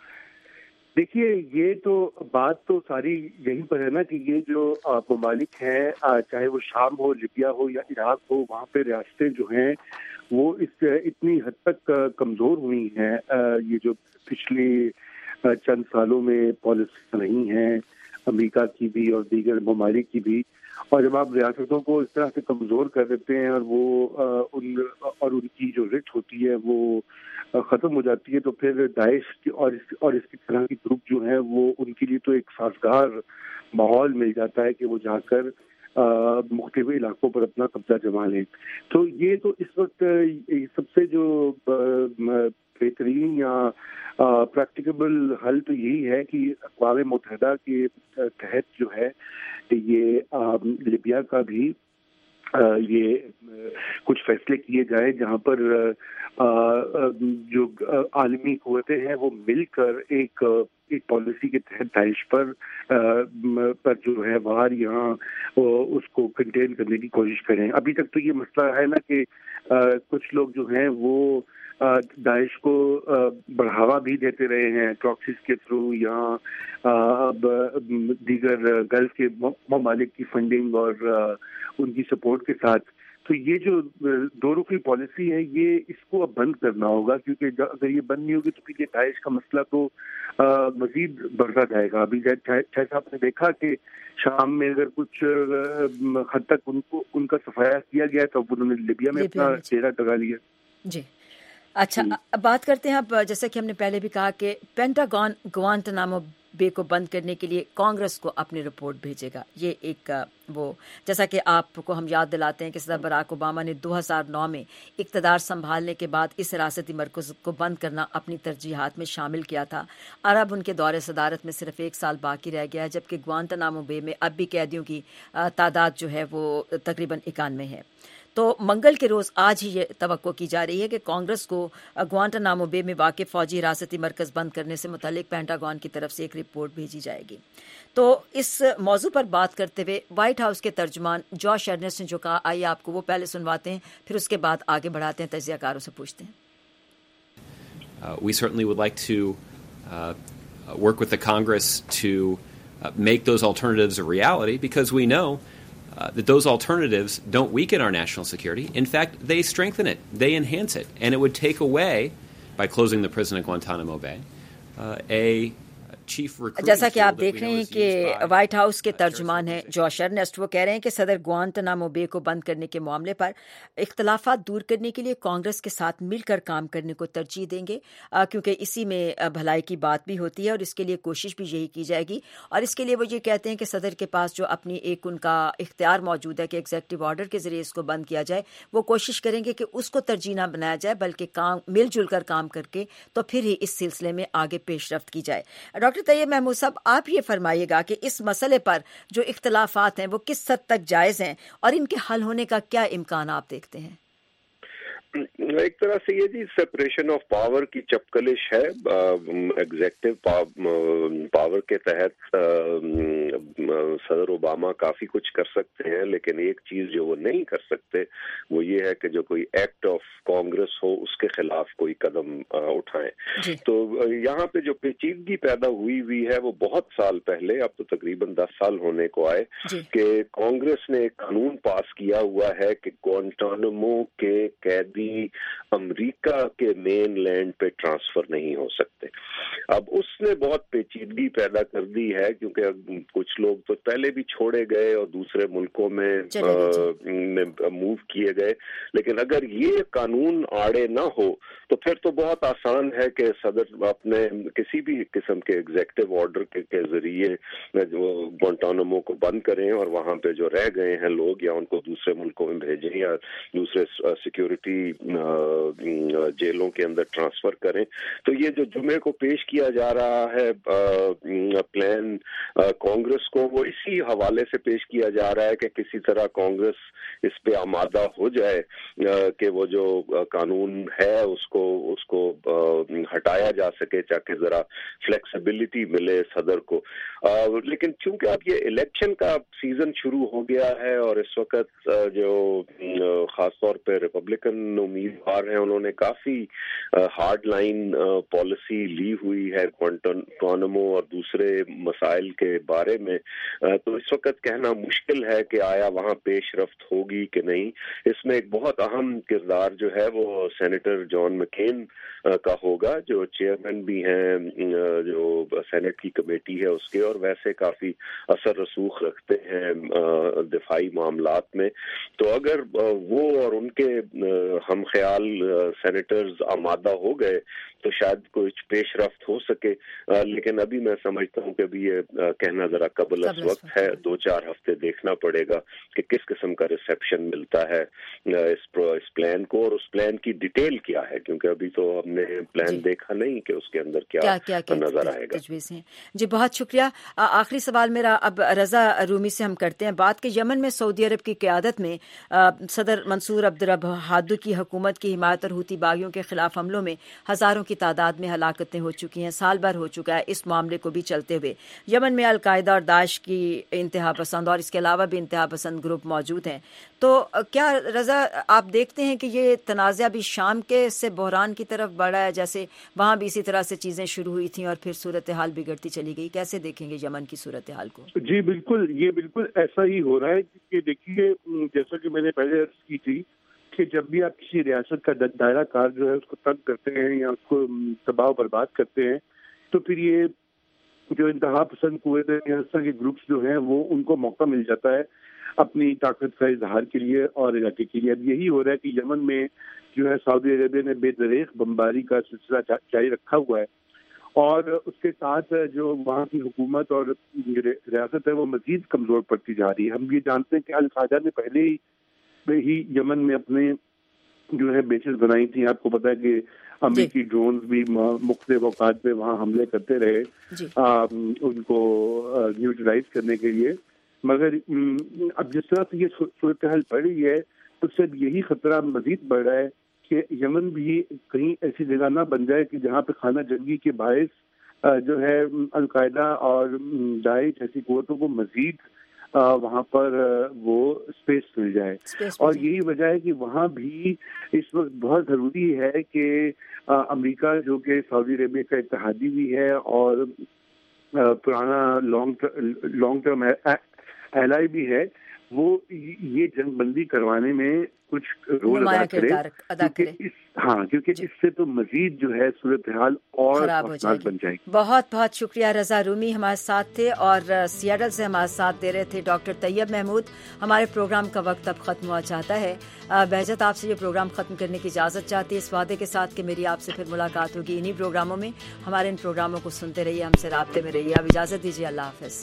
Speaker 8: دیکھیے, یہ تو بات تو ساری یہیں پر ہے نا کہ یہ جو ممالک ہیں, چاہے وہ شام ہو, لیبیا ہو یا عراق ہو, وہاں پہ ریاستیں جو ہیں وہ اس اتنی حد تک کمزور ہوئی ہیں. یہ جو پچھلی چند سالوں میں پالیسی نہیں ہیں امریکہ کی بھی اور دیگر ممالک کی بھی, اور جب آپ ریاستوں کو اس طرح سے کمزور کر دیتے ہیں اور وہ ان کی جو رٹ ہوتی ہے وہ ختم ہو جاتی ہے تو پھر داعش کی اور اس کی طرح کی گروپ جو ہیں وہ ان کے لیے تو ایک سازگار ماحول مل جاتا ہے کہ وہ جا کر مختلف علاقوں پر اپنا قبضہ جما لیں. تو یہ تو اس وقت سب سے جو بہترین یا پریکٹیکیبل حل تو یہی ہے کہ اقوام متحدہ کے تحت جو ہے یہ لیبیا کا بھی یہ کچھ فیصلے کیے جائیں جہاں پر جو عالمی قوتیں ہیں وہ مل کر ایک پالیسی کے تحت داعش پر جو ہے باہر یہاں اس کو کنٹین کرنے کی کوشش کریں. ابھی تک تو یہ مسئلہ ہے نا کہ کچھ لوگ جو ہیں وہ داعش کو بڑھاوا بھی دیتے رہے ہیں پراکسیز کے تھرو یا دیگر گلف کے ممالک کی فنڈنگ اور ان کی سپورٹ کے ساتھ. تو یہ جو دو رخی پالیسی ہے یہ اس کو اب بند کرنا ہوگا, کیونکہ اگر یہ بند نہیں ہوگی تو پھر یہ داعش کا مسئلہ تو مزید بڑھتا جائے گا. ابھی جیسا آپ نے دیکھا کہ شام میں اگر کچھ حد تک ان کا صفایا کیا گیا تو انہوں نے لیبیا میں اپنا ڈیرا لگا لیا.
Speaker 1: جی اچھا, بات کرتے ہیں اب, جیسا کہ ہم نے پہلے بھی کہا کہ پینٹاگون گوانتانامو بے کو بند کرنے کے لیے کانگریس کو اپنی رپورٹ بھیجے گا. یہ ایک وہ جیسا کہ آپ کو ہم یاد دلاتے ہیں کہ صدر براک اوباما نے 2009 میں اقتدار سنبھالنے کے بعد اس حراستی مرکز کو بند کرنا اپنی ترجیحات میں شامل کیا تھا, اور اب ان کے دور صدارت میں صرف 1 سال باقی رہ گیا ہے, جبکہ گوانتانامو بے میں اب بھی قیدیوں کی تعداد جو ہے وہ تقریباً 91 ہے. تو منگل کے روز آج ہی یہ توقع کی جا رہی ہے کہ کانگریس کو گوانٹانامو بے میں واقع فوجی حراستی مرکز بند کرنے سے متعلق پینٹاگون کی طرف سے ایک رپورٹ بھیجی جائے گی. تو اس موضوع پر بات کرتے ہوئے وائٹ ہاؤس کے ترجمان جوش ارنسٹ نے جو کہا، آئیے آپ کو وہ پہلے سنواتے ہیں، پھر اس کے بعد آگے بڑھاتے ہیں، تجزیہ کاروں سے پوچھتے ہیں.
Speaker 9: We certainly would like to work with the Congress to make those alternatives a reality, because we know that those alternatives don't weaken our national security. In fact, they strengthen it, they enhance it, and it would take away, by closing the prison at Guantanamo Bay, a
Speaker 1: جیسا کہ آپ دیکھ رہے ہیں کہ white house کے ترجمان ہیں جوش ارنسٹ، وہ کہہ رہے ہیں کہ صدر گوانتانامو بے کو بند کرنے کے معاملے پر اختلافات دور کرنے کے لیے کانگریس کے ساتھ مل کر کام کرنے کو ترجیح دیں گے، کیونکہ اسی میں بھلائی کی بات بھی ہوتی ہے اور اس کے لیے کوشش بھی یہی کی جائے گی. اور اس کے لیے وہ یہ کہتے ہیں کہ صدر کے پاس جو اپنی ایک ان کا اختیار موجود ہے کہ ایگزیکٹو آرڈر کے ذریعے اس کو بند کیا جائے، وہ کوشش کریں گے کہ اس کو ترجیح نہ بنایا جائے بلکہ مل جل کر کام کر کے تو پھر ہی اس سلسلے میں آگے پیش رفت کی جائے. ڈاکٹر طیب محمود صاحب، آپ یہ فرمائیے گا کہ اس مسئلے پر جو اختلافات ہیں وہ کس حد تک جائز ہیں اور ان کے حل ہونے کا کیا امکان آپ دیکھتے ہیں؟
Speaker 7: ایک طرح سے یہ جی سپریشن آف پاور کی چپکلش ہے. ایگزیکٹو پاور کے تحت صدر اوباما کافی کچھ کر سکتے ہیں، لیکن ایک چیز جو وہ نہیں کر سکتے وہ یہ ہے کہ جو کوئی ایکٹ آف کانگریس ہو اس کے خلاف کوئی قدم اٹھائیں. تو یہاں پہ جو پیچیدگی پیدا ہوئی ہے وہ بہت سال پہلے، اب تو تقریباً 10 سال ہونے کو آئے، کہ کانگریس نے ایک قانون پاس کیا ہوا ہے کہ گوانٹانامو کے قیدی امریکہ کے مین لینڈ پہ ٹرانسفر نہیں ہو سکتے. اب اس نے بہت پیچیدگی پیدا کر دی ہے، کیونکہ کچھ لوگ تو پہلے بھی چھوڑے گئے اور دوسرے ملکوں میں موو کیے گئے. لیکن اگر یہ قانون آڑے نہ ہو تو پھر تو بہت آسان ہے کہ صدر اپنے کسی بھی قسم کے ایگزیکٹو آرڈر کے ذریعے گوانٹانامو کو بند کریں اور وہاں پہ جو رہ گئے ہیں لوگ یا ان کو دوسرے ملکوں میں بھیجیں یا دوسرے سیکیورٹی جیلوں کے اندر ٹرانسفر کریں. تو یہ جو جمعے کو پیش کیا جا رہا ہے پلان کانگریس کو، وہ اسی حوالے سے پیش کیا جا رہا ہے کہ کسی طرح کانگریس اس پہ آمادہ ہو جائے کہ وہ جو قانون ہے اس کو ہٹایا جا سکے تاکہ ذرا فلیکسیبلٹی ملے صدر کو. لیکن چونکہ اب یہ الیکشن کا سیزن شروع ہو گیا ہے اور اس وقت جو خاص طور پہ ریپبلکن امیدوار ہیں انہوں نے کافی ہارڈ لائن پالیسی لی ہوئی ہے گوانٹانامو اور دوسرے مسائل کے بارے میں، تو اس وقت کہنا مشکل ہے کہ آیا وہاں پیش رفت ہوگی کہ نہیں. اس میں ایک بہت اہم کردار جو ہے وہ سینیٹر جان مکین کا ہوگا، جو چیئرمین بھی ہیں جو سینٹ کی کمیٹی ہے اس کے، اور ویسے کافی اثر رسوخ رکھتے ہیں دفاعی معاملات میں. تو اگر وہ اور ان کے ہم خیال سینیٹرز آمادہ ہو گئے تو شاید کچھ پیش رفت ہو سکے. لیکن ابھی میں سمجھتا ہوں کہ ابھی یہ کہنا ذرا قبل از وقت ہے. 2-4 ہفتے دیکھنا پڑے گا کہ کس قسم کا ریسیپشن ملتا ہے اس پلان کو اور اس پلان کی ڈیٹیل کیا ہے، کیونکہ ابھی تو ہم نے پلان دیکھا نہیں کہ اس کے اندر کیا نظر آئے گا.
Speaker 1: جی بہت شکریہ. آخری سوال میرا اب رضا رومی سے ہم کرتے ہیں بات کہ یمن میں سعودی عرب کی قیادت میں صدر منصور عبدالرب ہادی کی حکومت کی حمایت اور حوثی باغیوں کے خلاف حملوں میں ہزاروں کی تعداد میں ہلاکتیں ہو چکی ہیں. سال بھر ہو چکا ہے اس معاملے کو بھی چلتے ہوئے. یمن میں القاعدہ اور داعش کی انتہا پسند اور اس کے علاوہ بھی انتہا پسند گروپ موجود ہیں. تو کیا رضا آپ دیکھتے ہیں کہ یہ تنازع بھی شام کے سے بحران کی طرف بڑھا ہے، جیسے وہاں بھی اسی طرح سے چیزیں شروع ہوئی تھیں اور پھر صورتحال بگڑتی چلی گئی؟ کیسے دیکھیں گے یمن کی صورتحال کو؟
Speaker 8: جی بالکل، یہ بالکل ایسا ہی ہو رہا ہے کہ دیکھیے جیسا کہ میں نے پہلے عرض کی تھی کہ جب بھی آپ کسی ریاست کا دائرہ کار جو ہے اس کو تنگ کرتے ہیں یا اس کو تباہ و برباد کرتے ہیں تو پھر یہ جو انتہا پسند قوتیں یا اس طرح کے گروپس جو ہیں وہ ان کو موقع مل جاتا ہے اپنی طاقت کا اظہار کے لیے اور علاقے کے لیے. اب یہی ہو رہا ہے کہ یمن میں جو ہے سعودی عربیہ نے بے دریغ بمباری کا سلسلہ جاری رکھا ہوا ہے اور اس کے ساتھ جو وہاں کی حکومت اور ریاست ہے وہ مزید کمزور پڑتی جا رہی ہے. ہم یہ جانتے ہیں کہ القاعدہ نے پہلے ہی یمن میں اپنے جو ہے بیسز بنائی تھی. آپ کو پتا ہے کہ امریکی ڈرونز بھی مختلف اوقات پہ وہاں حملے کرتے رہے ان کو نیوٹرلائز کرنے کے لیے. مگر اب جس طرح سے یہ صورتحال پڑ رہی ہے اس سے یہی خطرہ مزید بڑھ رہا ہے کہ یمن بھی کہیں ایسی جگہ نہ بن جائے کہ جہاں پہ خانہ جنگی کے باعث جو ہے القاعدہ اور داعش ایسی قوتوں کو مزید وہاں پر وہ اسپیس مل جائے. اور یہی وجہ ہے کہ وہاں بھی اس وقت بہت ضروری ہے کہ امریکہ جو کہ سعودی عربیہ کا اتحادی بھی ہے اور پرانا لانگ ٹرم ایلائی بھی ہے, وہ یہ جنگ بندی کروانے میں کچھ رول ادا کرے. کیونکہ اس سے تو مزید جو ہے صورتحال اور خراب بن جائے گی.
Speaker 1: بہت بہت شکریہ. رضا رومی ہمارے ساتھ تھے اور سیاٹل سے ہمارے ساتھ دے رہے تھے ڈاکٹر طیب محمود. ہمارے پروگرام کا وقت اب ختم ہوا چاہتا ہے. بہجت آپ سے یہ پروگرام ختم کرنے کی اجازت چاہتی ہے اس وعدے کے ساتھ کہ میری آپ سے پھر ملاقات ہوگی انہی پروگراموں میں. ہمارے ان پروگراموں کو سنتے رہیے, ہم سے رابطے میں رہیے. اب اجازت دیجیے. اللہ حافظ.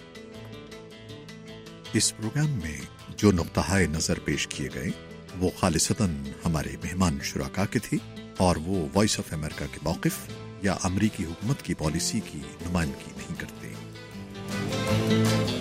Speaker 10: اس پروگرام میں جو نقطہ نظر پیش کیے گئے وہ خالصتاً ہمارے مہمان شرکاء کے تھے اور وہ وائس آف امریکہ کے موقف یا امریکی حکومت کی پالیسی کی نمائندگی نہیں کرتے.